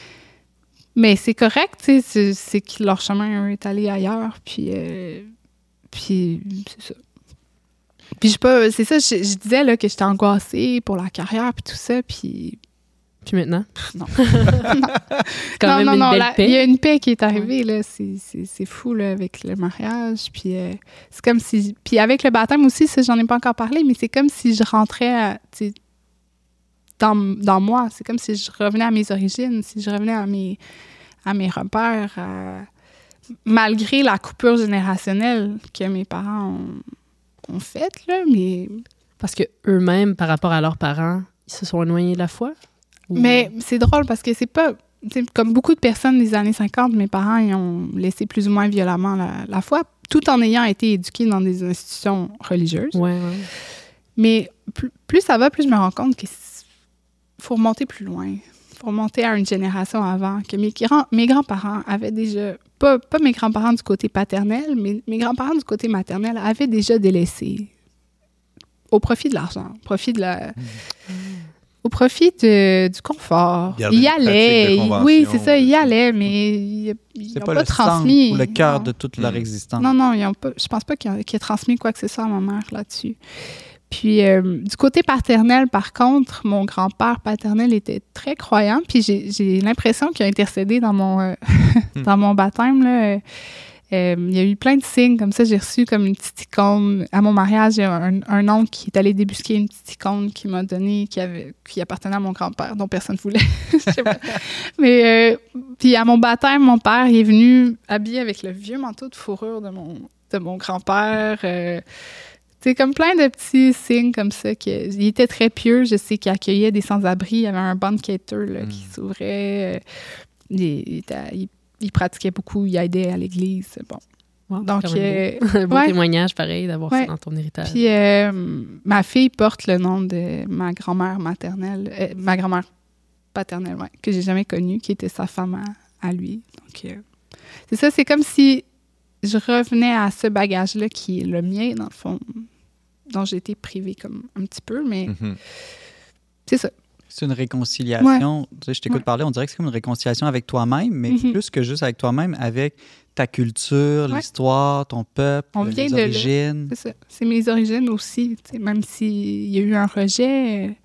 [SPEAKER 4] mais c'est correct, tu sais, c'est, c'est que leur chemin eux, est allé ailleurs, puis, euh, puis c'est ça. Puis, je sais pas, c'est ça, je, je disais là, que j'étais angoissée pour la carrière, puis tout ça, puis
[SPEAKER 2] Puis maintenant?
[SPEAKER 4] non.
[SPEAKER 2] C'est quand
[SPEAKER 4] non,
[SPEAKER 2] même
[SPEAKER 4] non,
[SPEAKER 2] une
[SPEAKER 4] non,
[SPEAKER 2] belle
[SPEAKER 4] la-
[SPEAKER 2] paix.
[SPEAKER 4] il y a une paix qui est arrivée, là, c'est, c'est, c'est fou, là, avec le mariage, puis euh, c'est comme si... Puis avec le baptême aussi, ça, j'en ai pas encore parlé, mais c'est comme si je rentrais, à, tu sais, dans, dans moi, c'est comme si je revenais à mes origines, si je revenais à mes, à mes repères, à- malgré la coupure générationnelle que mes parents ont, ont faite, là, mais...
[SPEAKER 2] Parce que eux-mêmes, par rapport à leurs parents, ils se sont éloignés de la foi? Ou-
[SPEAKER 4] Mais c'est drôle parce que c'est pas... tu sais, comme beaucoup de personnes des années cinquante, mes parents ils ont laissé plus ou moins violemment la, la foi, tout en ayant été éduqués dans des institutions religieuses.
[SPEAKER 2] Ouais, ouais.
[SPEAKER 4] Mais plus, plus ça va, plus je me rends compte qu'il faut remonter plus loin. Il faut remonter à une génération avant, que mes, grands, mes grands-parents avaient déjà... Pas, pas mes grands-parents du côté paternel, mais mes grands-parents du côté maternel avaient déjà délaissé au profit de l'argent, au profit de la... au profit de, du confort.
[SPEAKER 1] Garder
[SPEAKER 4] Il y
[SPEAKER 1] une pratique de
[SPEAKER 4] allait. il-
[SPEAKER 1] convention,
[SPEAKER 4] oui, c'est ça, il y
[SPEAKER 1] de-
[SPEAKER 4] allait, mais ils
[SPEAKER 3] C'est
[SPEAKER 4] n'ont
[SPEAKER 3] pas,
[SPEAKER 4] pas,
[SPEAKER 3] le
[SPEAKER 4] transmis.
[SPEAKER 3] centre ou le cœur
[SPEAKER 4] non.
[SPEAKER 3] de toute leur
[SPEAKER 1] Mm.
[SPEAKER 3] existence.
[SPEAKER 4] Non, non, ils ont pas, je pense pas qu'ils aient transmis quoi que ce soit à ma mère là-dessus. Puis, euh, du côté paternel, par contre, mon grand-père paternel était très croyant, puis j'ai, j'ai l'impression qu'il a intercédé dans mon, euh, dans mon baptême, là. Euh, euh, il y a eu plein de signes comme ça. J'ai reçu comme une petite icône. À mon mariage, il y a un, un oncle qui est allé débusquer une petite icône qui m'a donné, qui, avait, qui appartenait à mon grand-père, dont personne ne voulait. Je sais pas. Mais, euh, puis à mon baptême, mon père, il est venu habillé avec le vieux manteau de fourrure de mon, de mon grand-père. Euh, C'est comme plein de petits signes comme ça. Que, il était très pieux. Je sais qu'il accueillait des sans-abri. Il y avait un banqueter là,
[SPEAKER 1] Mm.
[SPEAKER 4] qui s'ouvrait. Euh, il, il, était- il- il pratiquait beaucoup. Il aidait à l'église. Bon.
[SPEAKER 2] Wow,
[SPEAKER 4] Donc,
[SPEAKER 2] c'est quand même
[SPEAKER 4] euh,
[SPEAKER 2] beau. un beau
[SPEAKER 4] ouais.
[SPEAKER 2] témoignage, pareil, d'avoir
[SPEAKER 4] Ouais.
[SPEAKER 2] ça dans ton héritage.
[SPEAKER 4] Puis euh, ma fille porte le nom de ma grand-mère maternelle, euh, ma grand-mère paternelle, ouais, que j'ai jamais connue, qui était sa femme à, à lui. Donc, euh, c'est ça, c'est comme si je revenais à ce bagage-là qui est le mien, dans le fond, dont j'ai été privée comme un petit peu, mais
[SPEAKER 1] Mhm.
[SPEAKER 4] c'est ça.
[SPEAKER 3] C'est une réconciliation. Tu sais, je t'écoute
[SPEAKER 4] Ouais.
[SPEAKER 3] parler, on dirait que c'est comme une réconciliation avec toi-même, mais
[SPEAKER 4] Mhm.
[SPEAKER 3] plus que juste avec toi-même, avec ta culture,
[SPEAKER 4] Ouais.
[SPEAKER 3] l'histoire, ton peuple,
[SPEAKER 4] On
[SPEAKER 3] les
[SPEAKER 4] vient de là.
[SPEAKER 3] origines.
[SPEAKER 4] C'est ça. C'est mes origines aussi. Tu sais, même s'il y a eu un rejet, euh,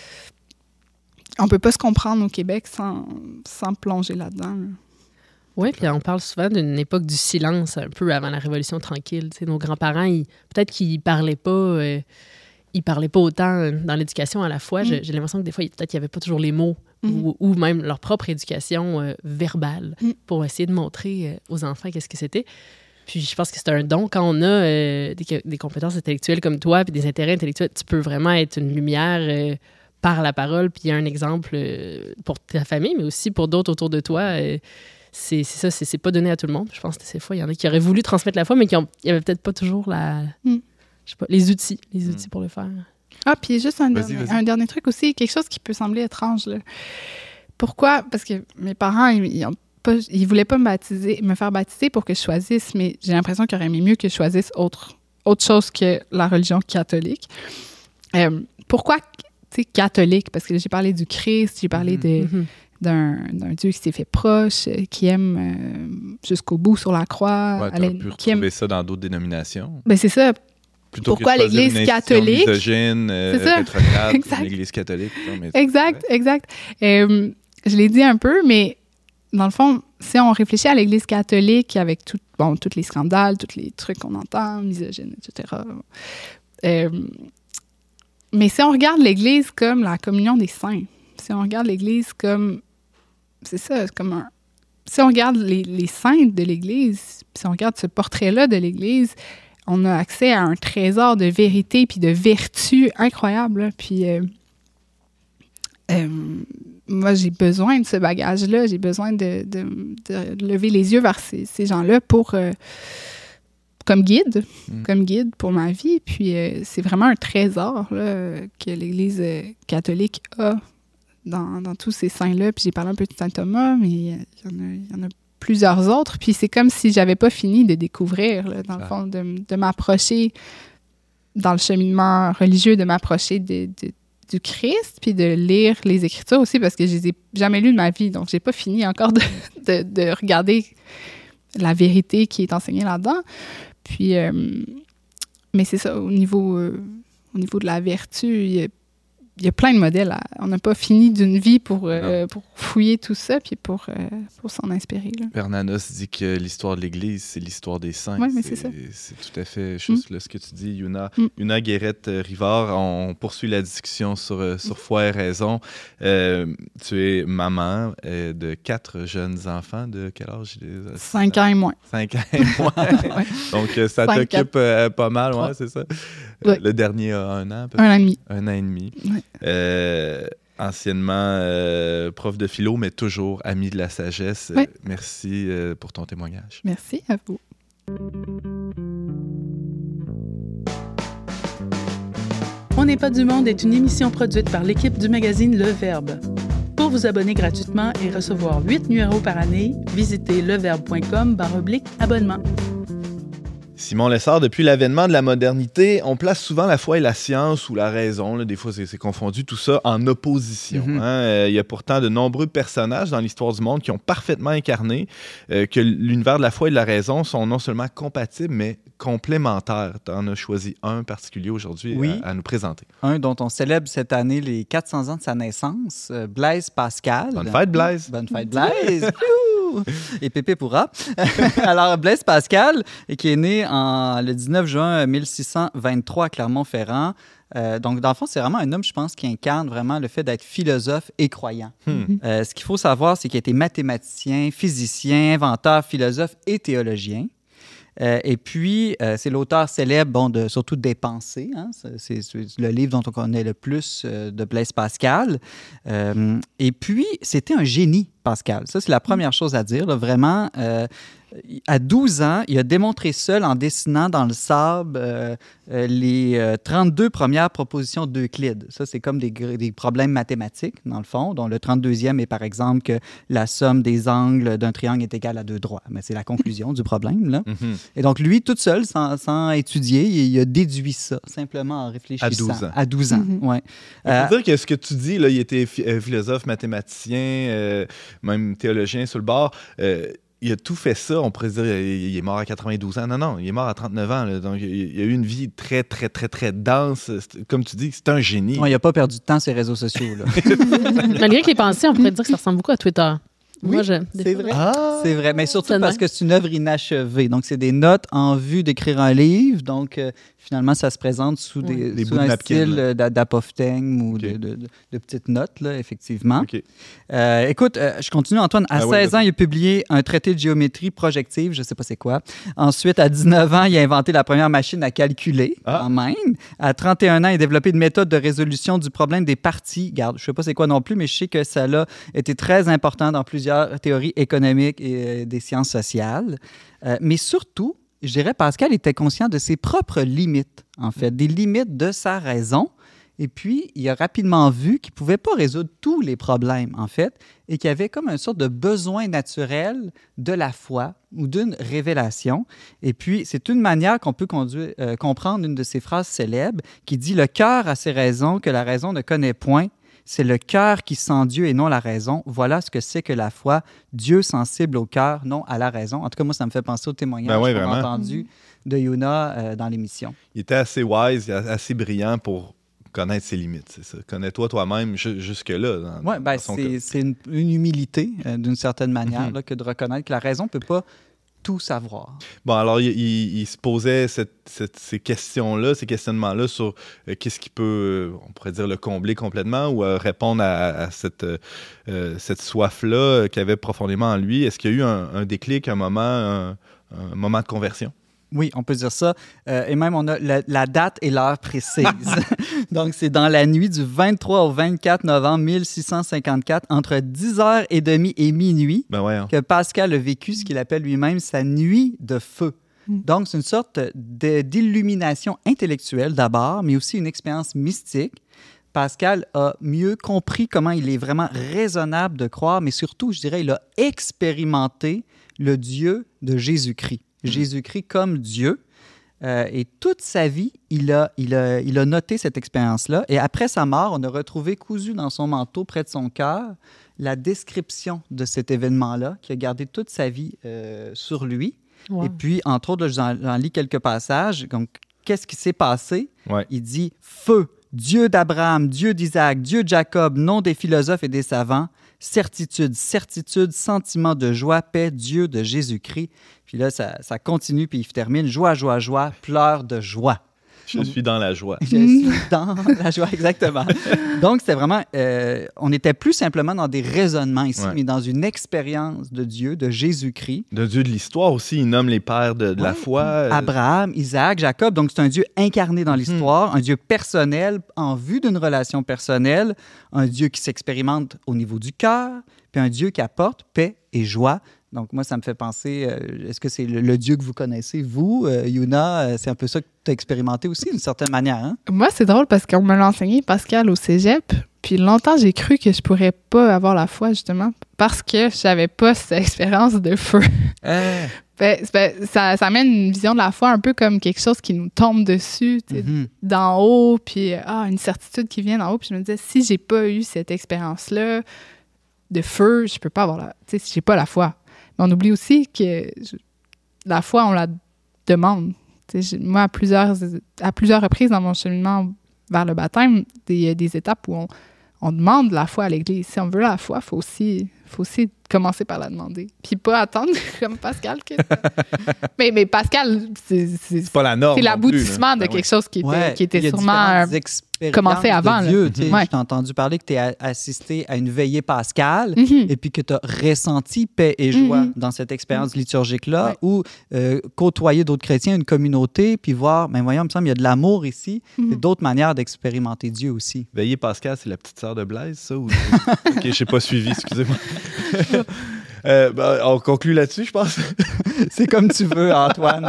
[SPEAKER 4] on peut pas se comprendre au Québec sans, sans plonger là-dedans. là.
[SPEAKER 2] Oui, puis on parle souvent d'une époque du silence, un peu avant la Révolution tranquille. Tu sais, nos grands-parents, ils- peut-être qu'ils parlaient pas, euh, ils parlaient pas autant dans l'éducation à la fois.
[SPEAKER 4] Mm.
[SPEAKER 2] J'ai, j'ai l'impression que des fois, il- peut-être qu'il n'y avait pas toujours les mots
[SPEAKER 4] Mhm.
[SPEAKER 2] ou, ou même leur propre éducation euh, verbale
[SPEAKER 4] Mm.
[SPEAKER 2] pour essayer de montrer euh, aux enfants qu'est-ce que c'était. Puis je pense que c'est un don quand on a euh, des, des compétences intellectuelles comme toi puis des intérêts intellectuels. Tu peux vraiment être une lumière euh, par la parole puis un exemple euh, pour ta famille, mais aussi pour d'autres autour de toi. euh, c'est, c'est ça, c'est, c'est pas donné à tout le monde. Je pense que ces fois, il y en a qui auraient voulu transmettre la foi, mais qui n'y avait peut-être pas toujours la,
[SPEAKER 4] Mm.
[SPEAKER 2] je sais pas, les outils, les
[SPEAKER 1] Mm.
[SPEAKER 2] outils pour le faire.
[SPEAKER 4] Ah, puis juste un,
[SPEAKER 1] Vas-y,
[SPEAKER 4] dernier,
[SPEAKER 1] vas-y.
[SPEAKER 4] un dernier truc aussi, quelque chose qui peut sembler étrange. Là. Pourquoi? Parce que mes parents, ils, ils, ont pas, ils voulaient pas me baptiser, me faire baptiser pour que je choisisse, mais j'ai l'impression qu'ils auraient aimé mieux que je choisisse autre, autre chose que la religion catholique. Euh, pourquoi, tu sais, catholique? Parce que j'ai parlé du Christ, j'ai parlé
[SPEAKER 1] Mhm.
[SPEAKER 4] de,
[SPEAKER 2] Mhm.
[SPEAKER 4] d'un, d'un Dieu qui s'est fait proche, euh, qui aime euh, jusqu'au bout sur la croix.
[SPEAKER 1] Ouais,
[SPEAKER 4] aller-
[SPEAKER 1] tu pu
[SPEAKER 4] qui aime-
[SPEAKER 1] retrouver ça dans d'autres dénominations.
[SPEAKER 4] Ben, c'est ça.
[SPEAKER 1] Plutôt
[SPEAKER 4] Pourquoi
[SPEAKER 1] que de choisir
[SPEAKER 4] l'Église
[SPEAKER 1] une institution
[SPEAKER 4] catholique?
[SPEAKER 1] misogyne, euh,
[SPEAKER 4] C'est ça.
[SPEAKER 1] rétrograde,
[SPEAKER 4] Exact.
[SPEAKER 1] une Église catholique. Non, mais-
[SPEAKER 4] Exact, exact. Euh, je l'ai dit un peu, mais dans le fond, si on réfléchit à l'Église catholique avec tout, bon, tous les scandales, tous les trucs qu'on entend, misogynes, et cetera. euh, mais si on regarde l'Église comme la communion des saints, si on regarde l'Église comme... C'est ça, comme un... Si on regarde les, les saints de l'Église, puis si on regarde ce portrait-là de l'Église, on a accès à un trésor de vérité puis de vertu incroyable. là. Puis euh, euh, moi, j'ai besoin de ce bagage-là. J'ai besoin de, de- de lever les yeux vers ces, ces gens-là pour euh, comme guide,
[SPEAKER 1] Mm.
[SPEAKER 4] comme guide pour ma vie. Puis euh, c'est vraiment un trésor là, que l'Église euh, catholique a dans, dans tous ces saints-là. Puis j'ai parlé un peu de Saint Thomas, mais il y en a, il y en a plusieurs autres. Puis c'est comme si j'avais pas fini de découvrir, là, dans le
[SPEAKER 1] Ah.
[SPEAKER 4] fond, de, de m'approcher dans le cheminement religieux, de m'approcher de, de- du Christ, puis de lire les Écritures aussi, parce que je les ai jamais lues de ma vie. Donc, j'ai pas fini encore de, de, de regarder la vérité qui est enseignée là-dedans. Puis, euh, mais c'est ça, au niveau, euh, au niveau de la vertu, il y a il y a plein de modèles. à- On n'a pas fini d'une vie pour, euh, pour fouiller tout ça puis pour, euh, pour s'en inspirer. Là.
[SPEAKER 1] Bernanos dit que l'histoire de l'Église, c'est l'histoire des saints.
[SPEAKER 4] Ouais, mais c'est ça.
[SPEAKER 1] C'est tout à fait juste là, ce que tu dis, Yuna.
[SPEAKER 4] Mm.
[SPEAKER 1] Yuna Guérette-Rivard, on poursuit la discussion sur, euh, sur Foi et Raison. Euh, tu es maman euh, de quatre jeunes enfants. De quel âge?
[SPEAKER 4] Cinq ans et moins.
[SPEAKER 1] Cinq ans et moins.
[SPEAKER 4] Ouais.
[SPEAKER 1] Donc, euh, ça
[SPEAKER 4] Cinq,
[SPEAKER 1] t'occupe
[SPEAKER 4] quatre.
[SPEAKER 1] euh, pas mal, ouais,
[SPEAKER 4] Trois.
[SPEAKER 1] c'est ça?
[SPEAKER 4] Ouais.
[SPEAKER 1] Le dernier a un an, peut-être?
[SPEAKER 4] Un an et demi.
[SPEAKER 1] Un an et demi.
[SPEAKER 4] Ouais.
[SPEAKER 1] Euh, anciennement euh, prof de philo, mais toujours ami de la sagesse.
[SPEAKER 4] Ouais.
[SPEAKER 1] Euh, merci euh, pour ton témoignage.
[SPEAKER 4] Merci à vous.
[SPEAKER 5] On n'est pas du monde est une émission produite par l'équipe du magazine Le Verbe. Pour vous abonner gratuitement et recevoir huit numéros par année, visitez leverbe point com barre oblique abonnement.
[SPEAKER 1] Simon Lessard, depuis l'avènement de la modernité, on place souvent la foi et la science ou la raison, là, des fois c'est, c'est confondu, tout ça en opposition. Mm-hmm. Hein? Euh, il y a pourtant de nombreux personnages dans l'histoire du monde qui ont parfaitement incarné euh, que l'univers de la foi et de la raison sont non seulement compatibles, mais complémentaires. Tu en as choisi un particulier aujourd'hui
[SPEAKER 3] oui.
[SPEAKER 1] à, à nous présenter.
[SPEAKER 3] Un dont on célèbre cette année les quatre cents ans de sa naissance, euh, Blaise Pascal.
[SPEAKER 1] Bonne fête, Blaise!
[SPEAKER 3] Bonne fête, Blaise! Et Pépé pourra. Alors, Blaise Pascal, qui est né en, le dix-neuf juin mille six cent vingt-trois à Clermont-Ferrand. Euh, donc, dans le fond, c'est vraiment un homme, je pense, qui incarne vraiment le fait d'être philosophe et croyant. Hmm. Euh, ce qu'il faut savoir, c'est qu'il a été mathématicien, physicien, inventeur, philosophe et théologien. Euh, et puis, euh, c'est l'auteur célèbre, bon, de, surtout des Pensées. Hein? C'est, c'est le livre dont on connaît le plus euh, de Blaise Pascal. Euh, et puis, c'était un génie, Pascal. Ça, c'est la première chose à dire. Là, vraiment, euh, à douze ans, il a démontré seul, en dessinant dans le sable, euh, euh, les euh, trente-deux premières propositions d'Euclide. Ça, c'est comme des, des problèmes mathématiques, dans le fond, dont le trente-deuxième est, par exemple, que la somme des angles d'un triangle est égale à deux droits. Mais c'est la conclusion du problème, là. Mm-hmm. Et donc, lui, tout seul, sans, sans étudier, il a déduit ça, simplement en réfléchissant.
[SPEAKER 1] À douze ans.
[SPEAKER 3] À douze ans,
[SPEAKER 4] mm-hmm.
[SPEAKER 3] oui.
[SPEAKER 1] Il faut euh, dire que ce que tu dis, là, il était philosophe, mathématicien, euh, même théologien sur le bord. Euh, il a tout fait ça, on pourrait se dire, il est mort à quatre-vingt-douze ans. Non, non, il est mort à trente-neuf ans. Là. Donc, il a eu une vie très, très, très, très dense. Comme tu dis, c'est un génie.
[SPEAKER 3] Ouais, il n'a pas perdu de temps sur les réseaux sociaux. Là.
[SPEAKER 2] Malgré que les pensées, on pourrait dire que ça ressemble beaucoup à Twitter.
[SPEAKER 3] Oui,
[SPEAKER 2] Moi, je,
[SPEAKER 3] c'est vrai.
[SPEAKER 1] Ah,
[SPEAKER 3] c'est vrai, mais surtout parce que c'est une œuvre inachevée. Donc, c'est des notes en vue d'écrire un livre. Donc, euh, finalement, ça se présente sous,
[SPEAKER 1] oui.
[SPEAKER 3] des,
[SPEAKER 1] des
[SPEAKER 3] sous un
[SPEAKER 1] napkin,
[SPEAKER 3] style là. d'apophthegme ou okay. de, de, de, de petites notes, là, effectivement. Okay. Euh, écoute, euh, je continue, Antoine. À ah, seize ouais, ans, il a publié un traité de géométrie projective, je ne sais pas c'est quoi. Ensuite, à dix-neuf ans, il a inventé la première machine à calculer, ah. quand même. À trente et un ans, il a développé une méthode de résolution du problème des parties. Garde, je ne sais pas c'est quoi non plus, mais je sais que ça a été très important dans plusieurs théories économiques et euh, des sciences sociales. Euh, mais surtout, je dirais, Pascal était conscient de ses propres limites, en fait, des limites de sa raison. Et puis, il a rapidement vu qu'il ne pouvait pas résoudre tous les problèmes, en fait, et qu'il y avait comme une sorte de besoin naturel de la foi ou d'une révélation. Et puis, c'est une manière qu'on peut conduire, euh, comprendre une de ses phrases célèbres qui dit « Le cœur a ses raisons que la raison ne connaît point. C'est le cœur qui sent Dieu et non la raison. Voilà ce que c'est que la foi. Dieu sensible au cœur, non à la raison. » En tout cas, moi, ça me fait penser au témoignage ben oui, qu'on a entendu de Yuna euh, dans l'émission.
[SPEAKER 1] Il était assez wise, assez brillant pour connaître ses limites, c'est ça. Connais-toi toi-même ju- jusque-là.
[SPEAKER 3] Oui, ben, c'est, c'est une, une humilité, euh, d'une certaine manière, mm-hmm. là, que de reconnaître que la raison ne peut pas tout savoir.
[SPEAKER 1] Bon, alors, il, il, il se posait cette, cette, ces questions-là, ces questionnements-là sur euh, qu'est-ce qui peut, euh, on pourrait dire, le combler complètement ou euh, répondre à, à cette, euh, cette soif-là euh, qu'il avait profondément en lui. Est-ce qu'il y a eu un, un déclic, un moment, un, un moment de conversion?
[SPEAKER 3] Oui, on peut dire ça. Euh, et même, on a la, la date et l'heure précise. Donc, c'est dans la nuit du vingt-trois au vingt-quatre novembre mille six cent cinquante-quatre, entre dix heures trente et minuit,
[SPEAKER 1] ben ouais, hein.
[SPEAKER 3] que Pascal a vécu ce qu'il appelle lui-même sa nuit de feu. Mm. Donc, c'est une sorte de, d'illumination intellectuelle d'abord, mais aussi une expérience mystique. Pascal a mieux compris comment il est vraiment raisonnable de croire, mais surtout, je dirais, il a expérimenté le Dieu de Jésus-Christ. Jésus-Christ comme Dieu. Euh, et toute sa vie, il a, il, a, il a noté cette expérience-là. Et après sa mort, on a retrouvé cousu dans son manteau, près de son cœur, la description de cet événement-là, qu'il a gardé toute sa vie euh, sur lui. Wow. Et puis, entre autres, j'en, j'en lis quelques passages. Donc, qu'est-ce qui s'est passé? Ouais. Il dit « Feu, Dieu d'Abraham, Dieu d'Isaac, Dieu de Jacob, nom des philosophes et des savants, certitude, certitude, sentiment de joie, paix, Dieu de Jésus-Christ. » Puis là, ça, ça continue, puis il termine « Joie, joie, joie, pleurs de joie. »
[SPEAKER 1] Je suis dans la joie.
[SPEAKER 3] Je suis dans la joie, exactement. Donc, c'était vraiment... Euh, on n'était plus simplement dans des raisonnements ici, ouais. mais dans une expérience de Dieu, de Jésus-Christ.
[SPEAKER 1] De Dieu de l'histoire aussi. Il nomme les pères de, de ouais. la foi. Euh...
[SPEAKER 3] Abraham, Isaac, Jacob. Donc, c'est un Dieu incarné dans l'histoire, mmh. un Dieu personnel, en vue d'une relation personnelle, un Dieu qui s'expérimente au niveau du cœur, puis un Dieu qui apporte paix et joie Donc, moi, ça me fait penser, euh, est-ce que c'est le, le Dieu que vous connaissez, vous, euh, Yuna? Euh, c'est un peu ça que tu as expérimenté aussi, d'une certaine manière, hein?
[SPEAKER 4] Moi, c'est drôle parce qu'on me l'a enseigné, Pascal, au cégep. Puis longtemps, j'ai cru que je pourrais pas avoir la foi, justement, parce que je n'avais pas cette expérience de feu.
[SPEAKER 3] Euh.
[SPEAKER 4] Ben, ben, ça, ça amène une vision de la foi un peu comme quelque chose qui nous tombe dessus, mm-hmm. d'en haut, puis ah, une certitude qui vient d'en haut. Puis je me disais, si j'ai pas eu cette expérience-là de feu, je peux pas avoir la... Tu sais, si j'ai pas la foi. Mais on oublie aussi que je, la foi, on la demande. Tu sais, moi, à plusieurs, à plusieurs reprises dans mon cheminement vers le baptême, il y a des étapes où on, on demande la foi à l'Église. Si on veut la foi, il faut aussi... faut aussi commencer par la demander. Puis pas attendre comme Pascal. Que... mais, mais Pascal, c'est, c'est,
[SPEAKER 1] c'est pas la norme.
[SPEAKER 4] C'est l'aboutissement
[SPEAKER 1] plus,
[SPEAKER 4] de
[SPEAKER 1] ben
[SPEAKER 4] quelque
[SPEAKER 1] oui.
[SPEAKER 4] chose qui était,
[SPEAKER 3] ouais,
[SPEAKER 4] qui était sûrement
[SPEAKER 3] expériences
[SPEAKER 4] commencé avant.
[SPEAKER 3] De Dieu,
[SPEAKER 4] là.
[SPEAKER 3] Mm-hmm. Ouais. Je t'ai entendu parler que tu as assisté à une veillée pascale
[SPEAKER 4] mm-hmm.
[SPEAKER 3] et puis que tu as ressenti paix et joie
[SPEAKER 4] mm-hmm.
[SPEAKER 3] dans cette expérience mm-hmm. liturgique-là
[SPEAKER 4] ouais.
[SPEAKER 3] où euh, côtoyer d'autres chrétiens, une communauté, puis voir, ben voyons, il me semble, il y a de l'amour ici, mm-hmm. et d'autres manières d'expérimenter Dieu aussi.
[SPEAKER 1] Veillée pascale, c'est la petite sœur de Blaise, ça? Ou... OK, je n'ai pas suivi, excusez-moi. Euh, ben, on conclut là-dessus, je pense.
[SPEAKER 3] C'est comme tu veux, Antoine.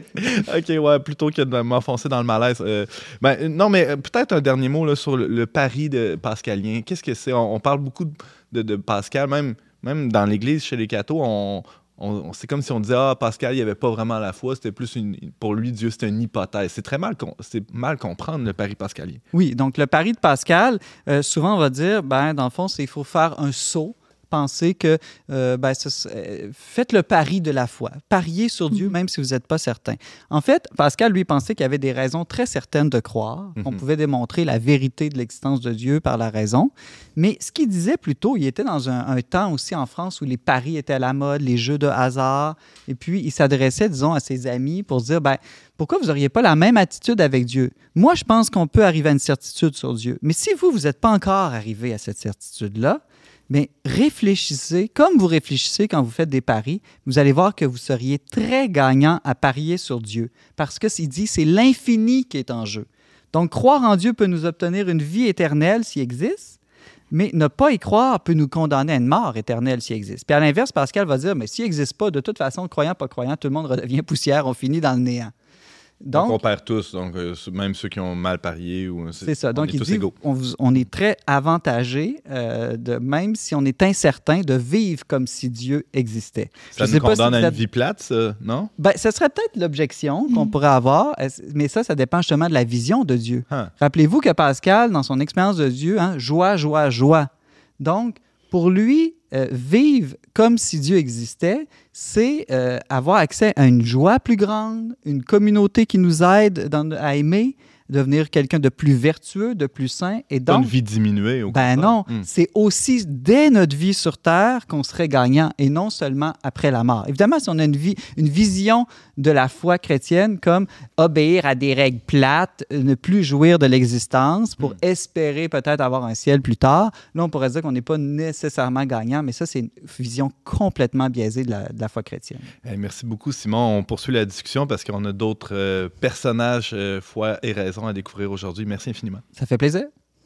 [SPEAKER 1] OK, ouais, plutôt que de m'enfoncer dans le malaise. Euh, ben, non, mais peut-être un dernier mot là, sur le, le pari de pascalien. Qu'est-ce que c'est? On, on parle beaucoup de, de, de Pascal, même, même dans l'Église, chez les cathos, on, on, c'est comme si on disait « Ah, Pascal, il n'y avait pas vraiment la foi, c'était plus une... Pour lui, Dieu, c'était une hypothèse. » C'est très mal, c'est mal comprendre le pari pascalien.
[SPEAKER 3] Oui, donc le pari de Pascal, euh, souvent on va dire, ben dans le fond, c'est qu'il faut faire un saut. Penser que euh, ben, ce, euh, faites le pari de la foi. Pariez sur Dieu, mm-hmm. même si vous n'êtes pas certain. En fait, Pascal, lui, pensait qu'il y avait des raisons très certaines de croire, mm-hmm. qu'on pouvait démontrer la vérité de l'existence de Dieu par la raison. Mais ce qu'il disait plutôt, il était dans un, un temps aussi en France où les paris étaient à la mode, les jeux de hasard. Et puis, il s'adressait, disons, à ses amis pour dire, ben, pourquoi vous n'auriez pas la même attitude avec Dieu? Moi, je pense qu'on peut arriver à une certitude sur Dieu. Mais si vous, vous n'êtes pas encore arrivé à cette certitude-là, mais réfléchissez, comme vous réfléchissez quand vous faites des paris, vous allez voir que vous seriez très gagnant à parier sur Dieu. Parce que s'il dit, c'est l'infini qui est en jeu. Donc, croire en Dieu peut nous obtenir une vie éternelle s'il existe, mais ne pas y croire peut nous condamner à une mort éternelle s'il existe. Puis à l'inverse, Pascal va dire, mais s'il n'existe pas, de toute façon, croyant, pas croyant, tout le monde redevient poussière, on finit dans le néant.
[SPEAKER 1] Donc, donc, on perd tous, donc euh, même ceux qui ont mal parié. Ou,
[SPEAKER 3] c'est, c'est ça. Donc, il
[SPEAKER 1] dit,
[SPEAKER 3] égaux. On, on est très avantagés, euh, de, même si on est incertain, de vivre comme si Dieu existait.
[SPEAKER 1] Ça
[SPEAKER 3] Je
[SPEAKER 1] nous
[SPEAKER 3] sais pas
[SPEAKER 1] condamne
[SPEAKER 3] si
[SPEAKER 1] à
[SPEAKER 3] une
[SPEAKER 1] êtes... vie plate, ça, non?
[SPEAKER 3] Ben, ce serait peut-être l'objection qu'on mmh. pourrait avoir, mais ça, ça dépend justement de la vision de Dieu. Huh. Rappelez-vous que Pascal, dans son expérience de Dieu, hein, joie, joie, joie. Donc, pour lui, euh, vivre comme si Dieu existait, c'est euh, avoir accès à une joie plus grande, une communauté qui nous aide dans, à aimer, devenir quelqu'un de plus vertueux, de plus saint. Et donc,
[SPEAKER 1] pas une vie diminuée. Au
[SPEAKER 3] ben non, mm. c'est aussi dès notre vie sur Terre qu'on serait gagnant et non seulement après la mort. Évidemment, si on a une, vie, une vision de la foi chrétienne comme obéir à des règles plates, ne plus jouir de l'existence pour mm. espérer peut-être avoir un ciel plus tard, là, on pourrait dire qu'on n'est pas nécessairement gagnant, mais ça, c'est une vision complètement biaisée de la, de la foi chrétienne.
[SPEAKER 1] Hey, merci beaucoup, Simon. On poursuit la discussion parce qu'on a d'autres euh, personnages, euh, foi et raison à découvrir aujourd'hui. Merci infiniment.
[SPEAKER 3] Ça fait plaisir.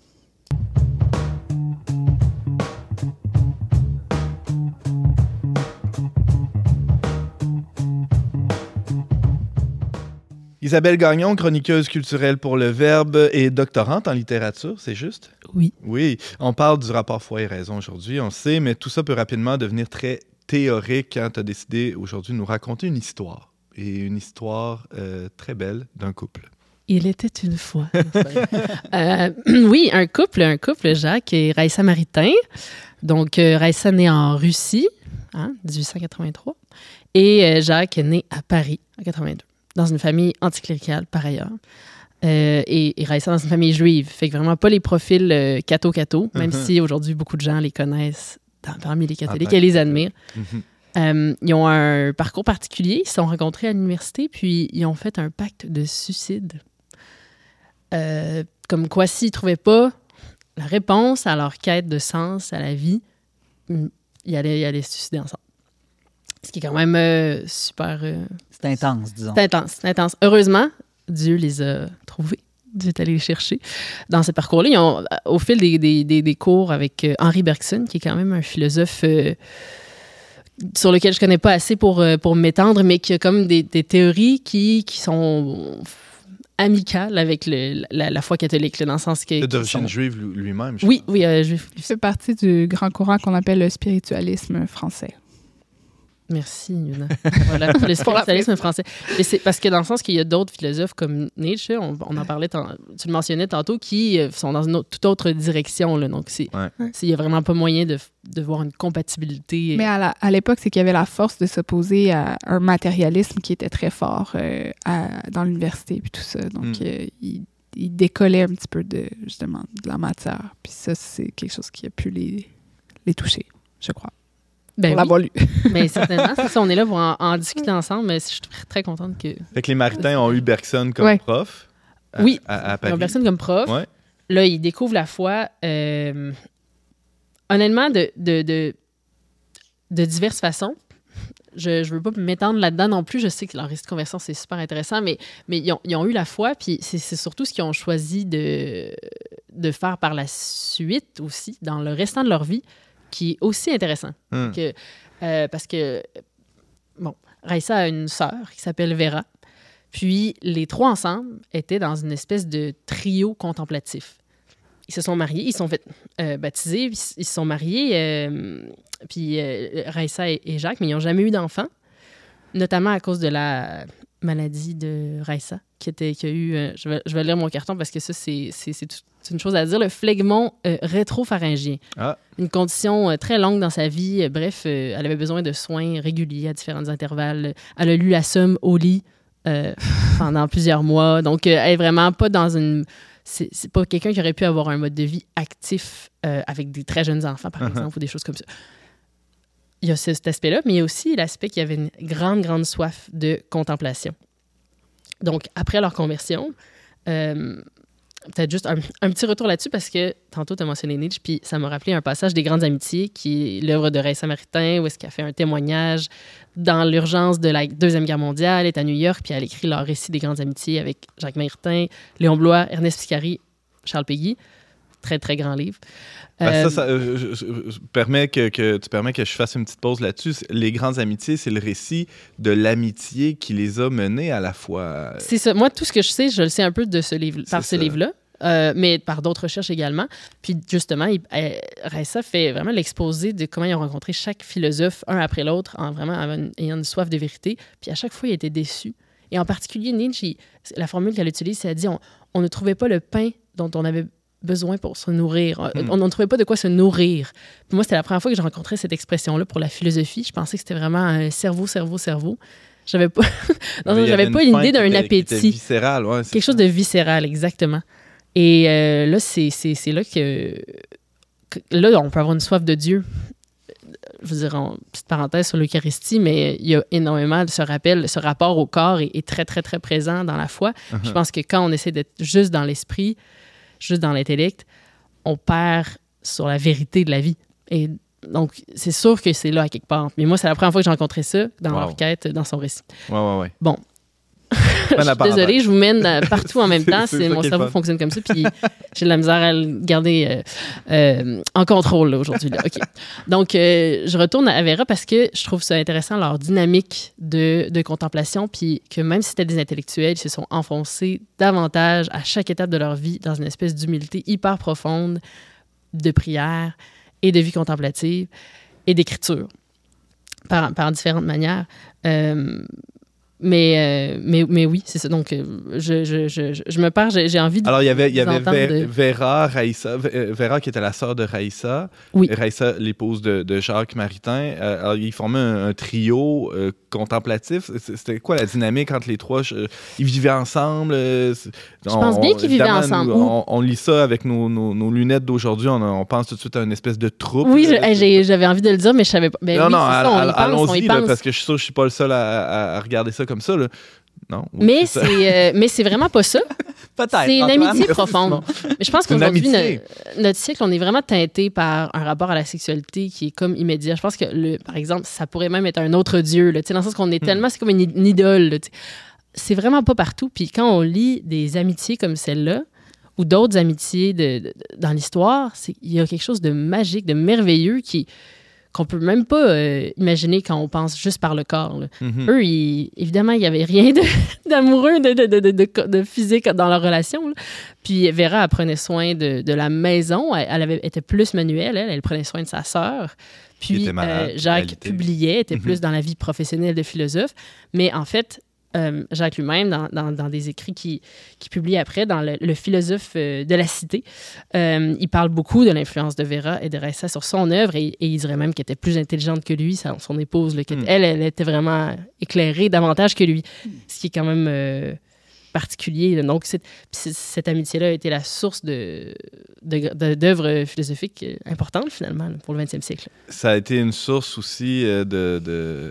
[SPEAKER 1] Isabelle Gagnon, chroniqueuse culturelle pour Le Verbe et doctorante en littérature, c'est juste?
[SPEAKER 2] Oui.
[SPEAKER 1] Oui. On parle du rapport foi et raison aujourd'hui, on le sait, mais tout ça peut rapidement devenir très théorique quand tu as décidé aujourd'hui de nous raconter une histoire. Et une histoire euh, très belle d'un couple.
[SPEAKER 2] Il était une fois. euh, oui, un couple, un couple, Jacques et Raïssa Maritain. Donc, euh, Raïssa née en Russie, hein, dix-huit cent quatre-vingt-trois, et euh, Jacques est né à Paris, en quatre-vingt-deux, dans une famille anticléricale, par ailleurs. Euh, et, et Raïssa dans une famille juive. Fait que vraiment pas les profils euh, catho-catho, même mm-hmm. si aujourd'hui, beaucoup de gens les connaissent dans, parmi les catholiques ah, et les admirent. Mm-hmm. Euh, ils ont un parcours particulier. Ils se sont rencontrés à l'université, puis ils ont fait un pacte de suicide. Euh, comme quoi, s'ils ne trouvaient pas la réponse à leur quête de sens à la vie, ils allaient, ils allaient se suicider ensemble. Ce qui est quand même euh, super... Euh,
[SPEAKER 3] c'est intense, disons.
[SPEAKER 2] C'est intense, c'est intense. Heureusement, Dieu les a trouvés. Dieu est allé les chercher. Dans ce parcours-là, ils ont, au fil des, des, des, des cours avec euh, Henri Bergson, qui est quand même un philosophe... Euh, sur lequel je connais pas assez pour, euh, pour m'étendre, mais qui a comme des, des théories qui, qui sont amicales avec le, la, la foi catholique, là, dans le sens que...
[SPEAKER 1] C'est d'origine
[SPEAKER 2] sont...
[SPEAKER 1] juive lui-même, je
[SPEAKER 2] Oui,
[SPEAKER 1] pense.
[SPEAKER 2] oui, euh, juif.
[SPEAKER 4] Il fait partie du grand courant qu'on appelle le spiritualisme français.
[SPEAKER 2] Merci, Yuna. Voilà, le spiritualisme français. Et c'est parce que dans le sens qu'il y a d'autres philosophes comme Nietzsche, on, on en parlait, tant, tu le mentionnais tantôt, qui euh, sont dans une autre, toute autre direction. Là. Donc, c'est,
[SPEAKER 1] Ouais.
[SPEAKER 2] c'est, il n'y a vraiment pas moyen de, de voir une compatibilité.
[SPEAKER 4] Mais à, la, à l'époque, c'est qu'il y avait la force de s'opposer à un matérialisme qui était très fort euh, à, dans l'université et tout ça. Donc,
[SPEAKER 1] Mm.
[SPEAKER 4] euh, il, il décollait un petit peu de, justement, de la matière. Puis ça, c'est quelque chose qui a pu les, les toucher, je crois.
[SPEAKER 2] Ben
[SPEAKER 4] pour
[SPEAKER 2] oui,
[SPEAKER 4] l'avoir lu.
[SPEAKER 2] mais certainement, c'est ça, on est là pour en, en discuter ensemble. Mais je suis très, très contente que...
[SPEAKER 1] Fait que les Martins ont eu Bergson comme
[SPEAKER 4] Ouais.
[SPEAKER 1] prof à,
[SPEAKER 2] Oui.
[SPEAKER 1] à, à
[SPEAKER 2] Il y a
[SPEAKER 1] Paris.
[SPEAKER 2] personne comme prof.
[SPEAKER 1] Ouais.
[SPEAKER 2] Là, ils découvrent la foi, euh, honnêtement, de, de, de, de diverses façons. Je ne veux pas m'étendre là-dedans non plus. Je sais que leur récit de conversion, c'est super intéressant, mais, mais ils, ont, ils ont eu la foi, puis c'est, c'est surtout ce qu'ils ont choisi de, de faire par la suite aussi, dans le restant de leur vie, qui est aussi intéressant.
[SPEAKER 1] Hum.
[SPEAKER 2] Que, euh, parce que, bon, Raissa a une sœur qui s'appelle Vera. Puis les trois ensemble étaient dans une espèce de trio contemplatif. Ils se sont mariés, ils se sont fait euh, baptiser, ils, ils se sont mariés, euh, puis euh, Raissa et, et Jacques, mais ils n'ont jamais eu d'enfants, notamment à cause de la maladie de Raissa, qui, était, qui a eu... Euh, je, vais, je vais lire mon carton parce que ça, c'est, c'est, c'est, tout, c'est une chose à dire. Le phlegmon euh, rétropharyngien.
[SPEAKER 1] Ah.
[SPEAKER 2] Une condition euh, très longue dans sa vie. Euh, bref, euh, elle avait besoin de soins réguliers à différents intervalles. Elle a lu la Somme au lit euh, pendant plusieurs mois. Donc, euh, elle est vraiment pas dans une... C'est, c'est pas quelqu'un qui aurait pu avoir un mode de vie actif euh, avec des très jeunes enfants, par
[SPEAKER 1] Uh-huh.
[SPEAKER 2] exemple, ou des choses comme ça. Il y a ce- cet aspect-là, mais il y a aussi l'aspect qu'il y avait une grande, grande soif de contemplation. Donc, après leur conversion, euh, peut-être juste un, un petit retour là-dessus, parce que tantôt, tu as mentionné Nietzsche, puis ça m'a rappelé un passage des Grandes Amitiés, qui est l'œuvre de Raissa Maritain, où est-ce qu'elle fait un témoignage dans l'urgence de la Deuxième Guerre mondiale. Elle est à New York, puis elle écrit leur récit des Grandes Amitiés avec Jacques Maritain, Léon Blois, Ernest Piscary, Charles Péguy. Très, très grand livre.
[SPEAKER 1] Ben,
[SPEAKER 2] Euh,
[SPEAKER 1] ça, ça euh, je- je- je permets que, que, tu permets que je fasse une petite pause là-dessus. C'est- Les Grandes Amitiés, c'est le récit de l'amitié qui les a menés à la fois.
[SPEAKER 2] C'est ça. Moi, tout ce que je sais, je le sais un peu de ce livre, par
[SPEAKER 1] C'est
[SPEAKER 2] ce
[SPEAKER 1] ça.
[SPEAKER 2] livre-là, euh, mais par d'autres recherches également. Puis justement, il, euh, Raissa fait vraiment l'exposé de comment ils ont rencontré chaque philosophe, un après l'autre, en vraiment ayant une, ayant une soif de vérité. Puis à chaque fois, il était déçu. Et en particulier, Nietzsche, il- la formule qu'elle utilise, c'est elle dit on, on ne trouvait pas le pain dont on avait besoin pour se nourrir.
[SPEAKER 1] Mm.
[SPEAKER 2] On ne trouvait pas de quoi se nourrir. Puis moi, c'était la première fois que j'ai rencontré cette expression-là pour la philosophie. Je pensais que c'était vraiment un cerveau, cerveau, cerveau. J'avais pas, non,
[SPEAKER 1] Mais il y
[SPEAKER 2] j'avais
[SPEAKER 1] avait
[SPEAKER 2] pas
[SPEAKER 1] une
[SPEAKER 2] une
[SPEAKER 1] faim
[SPEAKER 2] idée
[SPEAKER 1] qui
[SPEAKER 2] d'un
[SPEAKER 1] était- qui était
[SPEAKER 2] appétit.
[SPEAKER 1] viscéral, ouais, c'est
[SPEAKER 2] Quelque
[SPEAKER 1] ça.
[SPEAKER 2] chose de viscéral, exactement. Et euh, là, c'est, c'est, c'est là que, que- Là, on peut avoir une soif de Dieu. Je veux dire, en petite parenthèse sur l'Eucharistie, mais il y a énormément de ce rappel, ce rapport au corps est, est très, très, très présent dans la foi.
[SPEAKER 1] Uh-huh.
[SPEAKER 2] Je pense que quand on essaie d'être juste dans l'esprit, juste dans l'intellect, on perd sur la vérité de la vie. Et donc, c'est sûr que c'est là, à quelque part. Mais moi, c'est la première fois que j'ai rencontré ça dans
[SPEAKER 1] Wow.
[SPEAKER 2] l'enquête, dans son récit.
[SPEAKER 1] Ouais, ouais, ouais.
[SPEAKER 2] Bon.
[SPEAKER 1] Bonne
[SPEAKER 2] Je suis
[SPEAKER 1] apparence.
[SPEAKER 2] désolée, je vous mène euh, partout en même
[SPEAKER 1] C'est-
[SPEAKER 2] temps.
[SPEAKER 1] c'est
[SPEAKER 2] C'est,
[SPEAKER 1] ça
[SPEAKER 2] mon
[SPEAKER 1] qui est
[SPEAKER 2] cerveau
[SPEAKER 1] fun.
[SPEAKER 2] fonctionne comme ça, puis j'ai de la misère à le garder euh, euh, en contrôle là, aujourd'hui. Là. OK. Donc, euh, je retourne à Vera parce que je trouve ça intéressant, leur dynamique de, de contemplation, puis que même si c'était des intellectuels, ils se sont enfoncés davantage à chaque étape de leur vie dans une espèce d'humilité hyper profonde de prière et de vie contemplative et d'écriture par, par différentes manières. Euh, mais, euh, mais, mais oui, c'est ça. Donc, euh, je, je, je, je me perds. J'ai, j'ai envie de.
[SPEAKER 1] Alors, il y avait, il y
[SPEAKER 2] vous
[SPEAKER 1] avait
[SPEAKER 2] entendre
[SPEAKER 1] Vé-
[SPEAKER 2] de-
[SPEAKER 1] Vera, Raissa, Vé- euh, Vera qui était la sœur de Raissa.
[SPEAKER 2] Oui.
[SPEAKER 1] Et Raissa, l'épouse de, de Jacques Maritain. Euh, alors, ils formaient un, un trio euh, contemplatif. C- C'était quoi la dynamique entre les trois? Je- ils vivaient ensemble? euh, c'est-
[SPEAKER 2] Je pense bien qu'ils vivaient
[SPEAKER 1] évidemment,
[SPEAKER 2] ensemble.
[SPEAKER 1] nous, on, on lit ça avec nos, nos, nos lunettes d'aujourd'hui. On, a- on pense tout de suite à une espèce de troupe.
[SPEAKER 2] Oui,
[SPEAKER 1] là.
[SPEAKER 2] je- j'ai- j'avais envie de le dire, mais je savais pas. Ben
[SPEAKER 1] non,
[SPEAKER 2] oui,
[SPEAKER 1] non,
[SPEAKER 2] c'est ça,
[SPEAKER 1] all-
[SPEAKER 2] on y
[SPEAKER 1] all-
[SPEAKER 2] pense, on
[SPEAKER 1] allons-y,
[SPEAKER 2] y
[SPEAKER 1] là,
[SPEAKER 2] pense.
[SPEAKER 1] parce que je suis sûr que je suis pas le seul à, à- à regarder ça comme ça. Là. Non? Oui,
[SPEAKER 2] Mais
[SPEAKER 1] c'est ça.
[SPEAKER 2] c'est, euh, mais c'est vraiment pas ça.
[SPEAKER 3] Peut-être.
[SPEAKER 2] C'est une
[SPEAKER 3] Antoine.
[SPEAKER 2] amitié profonde. Mais je pense
[SPEAKER 1] C'est une
[SPEAKER 2] qu'aujourd'hui,
[SPEAKER 1] amitié.
[SPEAKER 2] no- notre siècle, on est vraiment teinté par un rapport à la sexualité qui est comme immédiat. Je pense que, le, par exemple, ça pourrait même être un autre dieu, là, tu sais, dans le sens qu'on est tellement, c'est comme une, une idole. Là, tu sais. C'est vraiment pas partout. Puis quand on lit des amitiés comme celle-là, ou d'autres amitiés de, de- dans l'histoire, c'est- il y a quelque chose de magique, de merveilleux qui qu'on peut même pas euh, imaginer quand on pense juste par le corps.
[SPEAKER 1] Mm-hmm.
[SPEAKER 2] Eux, ils, évidemment, il n'y avait rien de, d'amoureux, de, de, de, de, de, de physique dans leur relation. Là. Puis Vera, elle prenait soin de, de la maison. Elle, elle avait, était plus manuelle, elle. Elle prenait soin de sa sœur. Puis
[SPEAKER 1] malade,
[SPEAKER 2] euh, Jacques
[SPEAKER 1] réalité.
[SPEAKER 2] publiait, était
[SPEAKER 1] Mm-hmm.
[SPEAKER 2] plus dans la vie professionnelle de philosophe. Mais en fait, euh, Jacques lui-même, dans, dans, dans des écrits qu'il qui publie après, dans le, le philosophe euh, de la cité, euh, il parle beaucoup de l'influence de Vera et de Raissa sur son œuvre et, et il dirait même qu'elle était plus intelligente que lui, sa, son épouse. Là,
[SPEAKER 1] Mm.
[SPEAKER 2] elle, elle était vraiment éclairée davantage que lui, ce qui est quand même euh, particulier. Là. Donc, c'est, c'est, cette amitié-là a été la source de, de, de, d'œuvres philosophiques importantes, finalement, là, pour le vingtième siècle.
[SPEAKER 1] Ça a été une source aussi euh, de, de,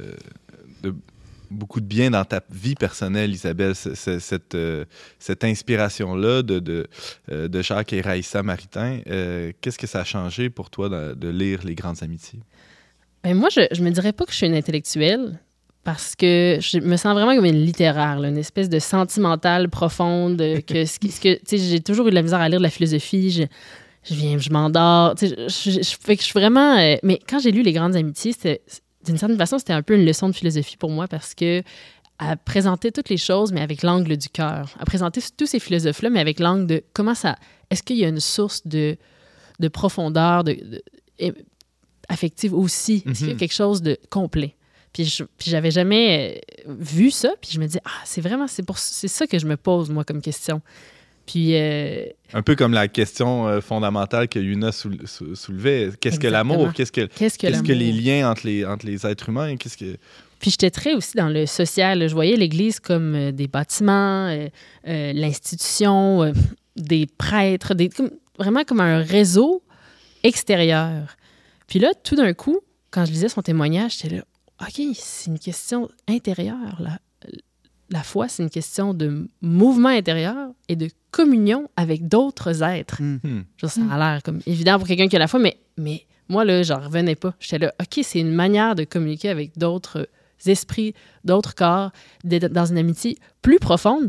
[SPEAKER 1] de beaucoup de bien dans ta vie personnelle, Isabelle, c- c- cette, euh, cette inspiration-là de, de, euh, de Jacques et Raissa Maritain. Euh, qu'est-ce que ça a changé pour toi de, de lire Les Grandes Amitiés?
[SPEAKER 2] Ben moi, je ne me dirais pas que je suis une intellectuelle parce que je me sens vraiment comme une littéraire, là, une espèce de sentimentale profonde. Que, ce qui- ce que, tu sais, j'ai toujours eu de la misère à lire de la philosophie. Je, je viens, je m'endors. Tu sais, je, je, je, fait que je suis vraiment... euh, mais quand j'ai lu Les Grandes Amitiés, c'était, d'une certaine façon, c'était un peu une leçon de philosophie pour moi parce que elle présentait toutes les choses, mais avec l'angle du cœur. Elle présentait tous ces philosophes-là, mais avec l'angle de comment ça... Est-ce qu'il y a une source de, de profondeur, de, de, et- affective aussi? Est-ce qu'il y a
[SPEAKER 1] Mhm.
[SPEAKER 2] quelque chose de complet? Puis, je, puis j'avais jamais euh, vu ça, puis je me dis, ah, c'est vraiment, c'est, pour, c'est ça que je me pose, moi, comme question. Puis... euh,
[SPEAKER 1] Un peu comme la question euh, fondamentale que Yuna soul- sou- soulevait. Qu'est-ce que
[SPEAKER 2] Exactement.
[SPEAKER 1] l'amour? Qu'est-ce que,
[SPEAKER 2] qu'est-ce que
[SPEAKER 1] qu'est-ce
[SPEAKER 2] l'amour?
[SPEAKER 1] que les liens entre les, entre les êtres humains? Qu'est-ce que...
[SPEAKER 2] Puis j'étais très aussi dans le social. là. Je voyais l'Église comme euh, des bâtiments, euh, euh, l'institution, euh, des prêtres, des, comme- vraiment comme un réseau extérieur. Puis là, tout d'un coup, quand je lisais son témoignage, j'étais là, OK, c'est une question intérieure. La, la foi, c'est une question de mouvement intérieur et de communion avec d'autres êtres.
[SPEAKER 3] Mm.
[SPEAKER 1] Hmm.
[SPEAKER 2] Je veux dire, ça a l'air comme évident pour quelqu'un qui a la foi, mais, mais moi, là, j'en revenais pas. J'étais là, OK, c'est une manière de communiquer avec d'autres esprits, d'autres corps, d'être dans une amitié plus profonde.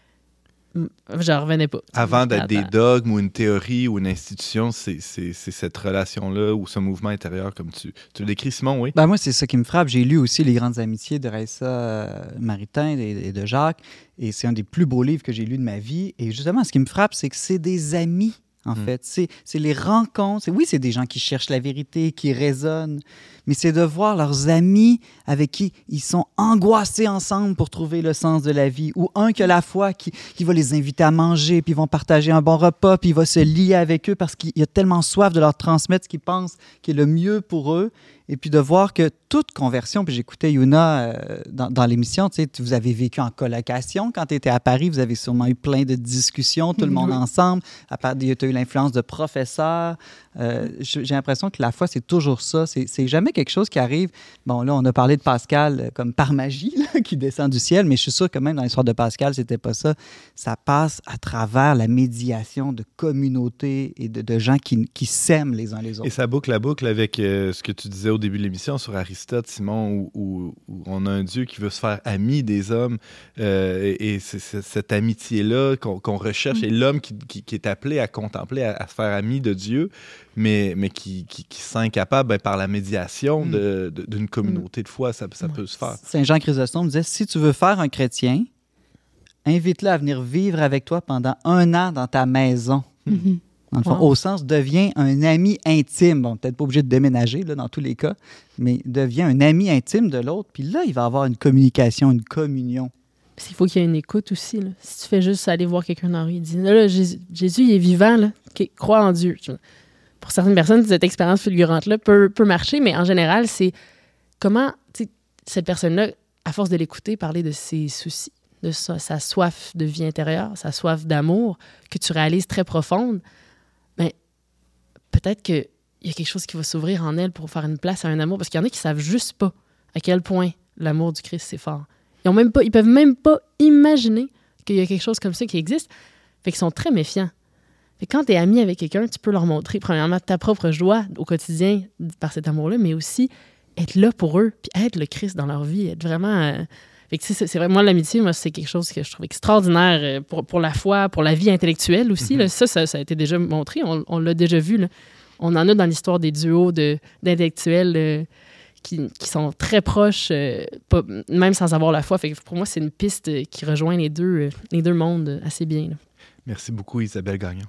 [SPEAKER 2] J'en revenais pas.
[SPEAKER 1] Avant d'être des
[SPEAKER 2] Attends.
[SPEAKER 1] dogmes ou une théorie ou une institution, c'est, c'est, c'est cette relation-là ou ce mouvement intérieur, comme tu, tu le décris, Simon, oui?
[SPEAKER 3] Ben moi, c'est ça qui me frappe. J'ai lu aussi Les Grandes Amitiés de Raissa euh, Maritain et, et de Jacques, et c'est un des plus beaux livres que j'ai lu de ma vie. Et justement, ce qui me frappe, c'est que c'est des amis, en
[SPEAKER 1] Mm.
[SPEAKER 3] fait. C'est, c'est les rencontres. C'est, oui, c'est des gens qui cherchent la vérité, qui raisonnent, mais c'est de voir leurs amis avec qui ils sont angoissés ensemble pour trouver le sens de la vie, ou un qui a la foi, qui, qui va les inviter à manger, puis ils vont partager un bon repas, puis il va se lier avec eux parce qu'il a tellement soif de leur transmettre ce qu'il pense qui est le mieux pour eux. Et puis de voir que toute conversion, puis j'écoutais Yuna euh, dans, dans l'émission, tu sais, vous avez vécu en colocation quand tu étais à Paris, vous avez sûrement eu plein de discussions, tout le monde
[SPEAKER 4] Oui.
[SPEAKER 3] ensemble, à part, tu as eu l'influence de professeurs. Euh, j'ai j'ai l'impression que la foi, c'est toujours ça. C'est, c'est jamais quelque chose qui arrive. Bon, là, on a parlé de Pascal euh, comme par magie, là, qui descend du ciel, mais je suis sûr que même dans l'histoire de Pascal, c'était pas ça. Ça passe à travers la médiation de communautés et de, de gens qui, qui s'aiment les uns les autres.
[SPEAKER 1] Et ça boucle la boucle avec euh, ce que tu disais au début de l'émission sur Aristote, Simon, où, où- où on a un Dieu qui veut se faire ami des hommes. euh, et et c'est, c'est cette amitié-là qu'on, qu'on recherche. Et l'homme qui, qui- qui est appelé à contempler, à, à se faire ami de Dieu, mais, mais qui, qui, qui se sent incapable ben, par la médiation
[SPEAKER 3] Mm.
[SPEAKER 1] de- de- d'une communauté de foi, ça, ça
[SPEAKER 2] Ouais.
[SPEAKER 1] peut se faire.
[SPEAKER 3] Saint Jean Chrysostome disait, si tu veux faire un chrétien, invite-le à venir vivre avec toi pendant un an dans ta maison.
[SPEAKER 4] Mhm.
[SPEAKER 3] Dans le fond,
[SPEAKER 2] Wow.
[SPEAKER 3] au sens, deviens un ami intime. Bon, peut-être pas obligé de déménager là, dans tous les cas, mais deviens un ami intime de l'autre. Puis là, il va avoir une communication, une communion.
[SPEAKER 2] Puis il faut qu'il y ait une écoute aussi. Là. Si tu fais juste aller voir quelqu'un dans la rue, il dit là, là, Jésus, Jésus, il est vivant, là. OK, crois en Dieu. Tu vois. Pour certaines personnes, cette expérience fulgurante-là peut, peut marcher, mais en général, c'est comment tu sais, cette personne-là, à force de l'écouter, parler de ses soucis, de sa, sa soif de vie intérieure, sa soif d'amour, que tu réalises très profonde, bien, peut-être qu'il y a quelque chose qui va s'ouvrir en elle pour faire une place à un amour, parce qu'il y en a qui savent juste pas à quel point l'amour du Christ, c'est fort. Ils ont même pas, ils peuvent même pas imaginer qu'il y a quelque chose comme ça qui existe. Fait qu'ils sont très méfiants. Fait que quand tu es ami avec quelqu'un, tu peux leur montrer, premièrement, ta propre joie au quotidien par cet amour-là, mais aussi être là pour eux, puis être le Christ dans leur vie, être vraiment... euh, Fait que, tu sais, c'est, c'est vraiment l'amitié, moi, c'est quelque chose que je trouve extraordinaire euh, pour, pour la foi, pour la vie intellectuelle aussi.
[SPEAKER 1] Mhm.
[SPEAKER 2] Là. Ça, ça, ça a été déjà montré, on, on l'a déjà vu. Là. on en a dans l'histoire des duos de, d'intellectuels euh, qui, qui sont très proches, euh, pas, même sans avoir la foi. Fait que pour moi, c'est une piste qui rejoint les deux, euh, les deux mondes assez bien. Là.
[SPEAKER 1] Merci beaucoup, Isabelle Gagnon.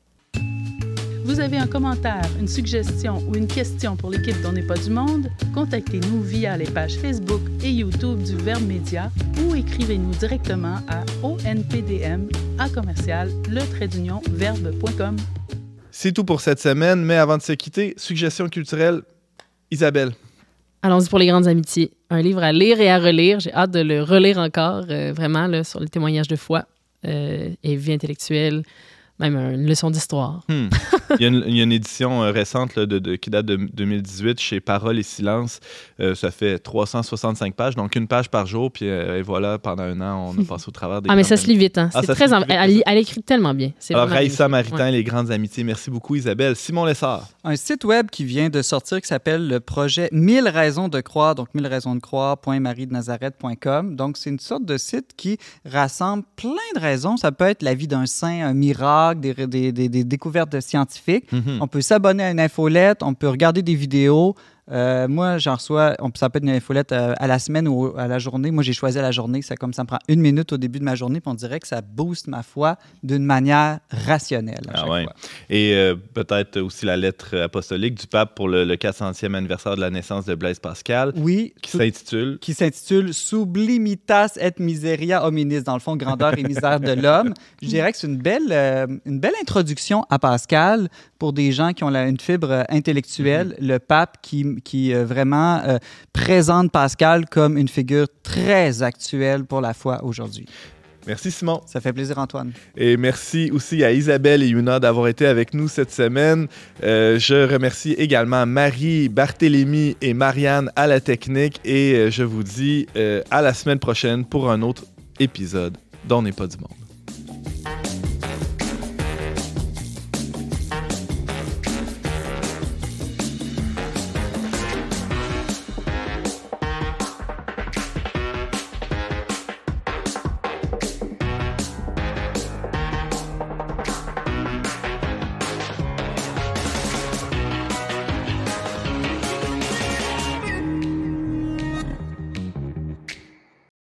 [SPEAKER 5] Vous avez un commentaire, une suggestion ou une question pour l'équipe d'On n'est pas du monde? Contactez-nous via les pages Facebook et YouTube du Verbe Média ou écrivez-nous directement à onpdm à commercial le trait d'union verbe point com.
[SPEAKER 1] C'est tout pour cette semaine, mais avant de se quitter, suggestion culturelle, Isabelle.
[SPEAKER 2] Allons-y pour les grandes amitiés. Un livre à lire et à relire. J'ai hâte de le relire encore, euh, vraiment, là, sur le témoignage de foi euh, et vie intellectuelle. Même une leçon d'histoire.
[SPEAKER 1] Hmm. Il, y a une, il y a une édition euh, récente là, de, de, qui date de deux mille dix-huit chez Paroles et Silence. Euh, ça fait trois cent soixante-cinq pages, donc une page par jour. Puis euh, et voilà, pendant un an, on a passé au travers des...
[SPEAKER 2] Ah, mais ça se lit vite. Hein?
[SPEAKER 1] Ah,
[SPEAKER 2] c'est très en... vite, elle, elle écrit tellement bien. C'est
[SPEAKER 1] Alors, Raïssa Maritain,
[SPEAKER 2] ouais.
[SPEAKER 1] Les Grandes Amitiés. Merci beaucoup, Isabelle. Simon Lessard.
[SPEAKER 3] Un site web qui vient de sortir qui s'appelle le projet mille raisons de croire, donc mille raisons de croire point marie de nazareth point com. Donc, c'est une sorte de site qui rassemble plein de raisons. Ça peut être la vie d'un saint, un miracle, des, des, des, des découvertes scientifiques.
[SPEAKER 1] Mm-hmm.
[SPEAKER 3] On peut s'abonner à une infolette, on peut regarder des vidéos. Euh, moi, j'en reçois, on, ça peut être une infolette euh, à la semaine ou à la journée. Moi, j'ai choisi à la journée. Ça, comme ça me prend une minute au début de ma journée, puis on dirait que ça booste ma foi d'une manière rationnelle à
[SPEAKER 1] Ah
[SPEAKER 3] chaque
[SPEAKER 1] ouais.
[SPEAKER 3] fois.
[SPEAKER 1] Et euh, peut-être aussi la lettre apostolique du pape pour le, le quatre centième anniversaire de la naissance de Blaise Pascal,
[SPEAKER 3] Oui.
[SPEAKER 1] qui
[SPEAKER 3] tout-
[SPEAKER 1] s'intitule...
[SPEAKER 3] qui s'intitule Sublimitas et miseria hominis, dans le fond, grandeur et misère de l'homme. Je dirais que c'est une belle, euh, une belle introduction à Pascal pour des gens qui ont la- une fibre euh, intellectuelle. Mm-hmm. Le pape qui, qui euh, vraiment euh, présente Pascal comme une figure très actuelle pour la foi aujourd'hui.
[SPEAKER 1] Merci, Simon.
[SPEAKER 3] Ça fait plaisir, Antoine.
[SPEAKER 1] Et merci aussi à Isabelle et Yuna d'avoir été avec nous cette semaine. Euh, je remercie également Marie, Barthélémy et Marianne à la technique. Et euh, je vous dis euh, à la semaine prochaine pour un autre épisode d'On n'est pas du monde.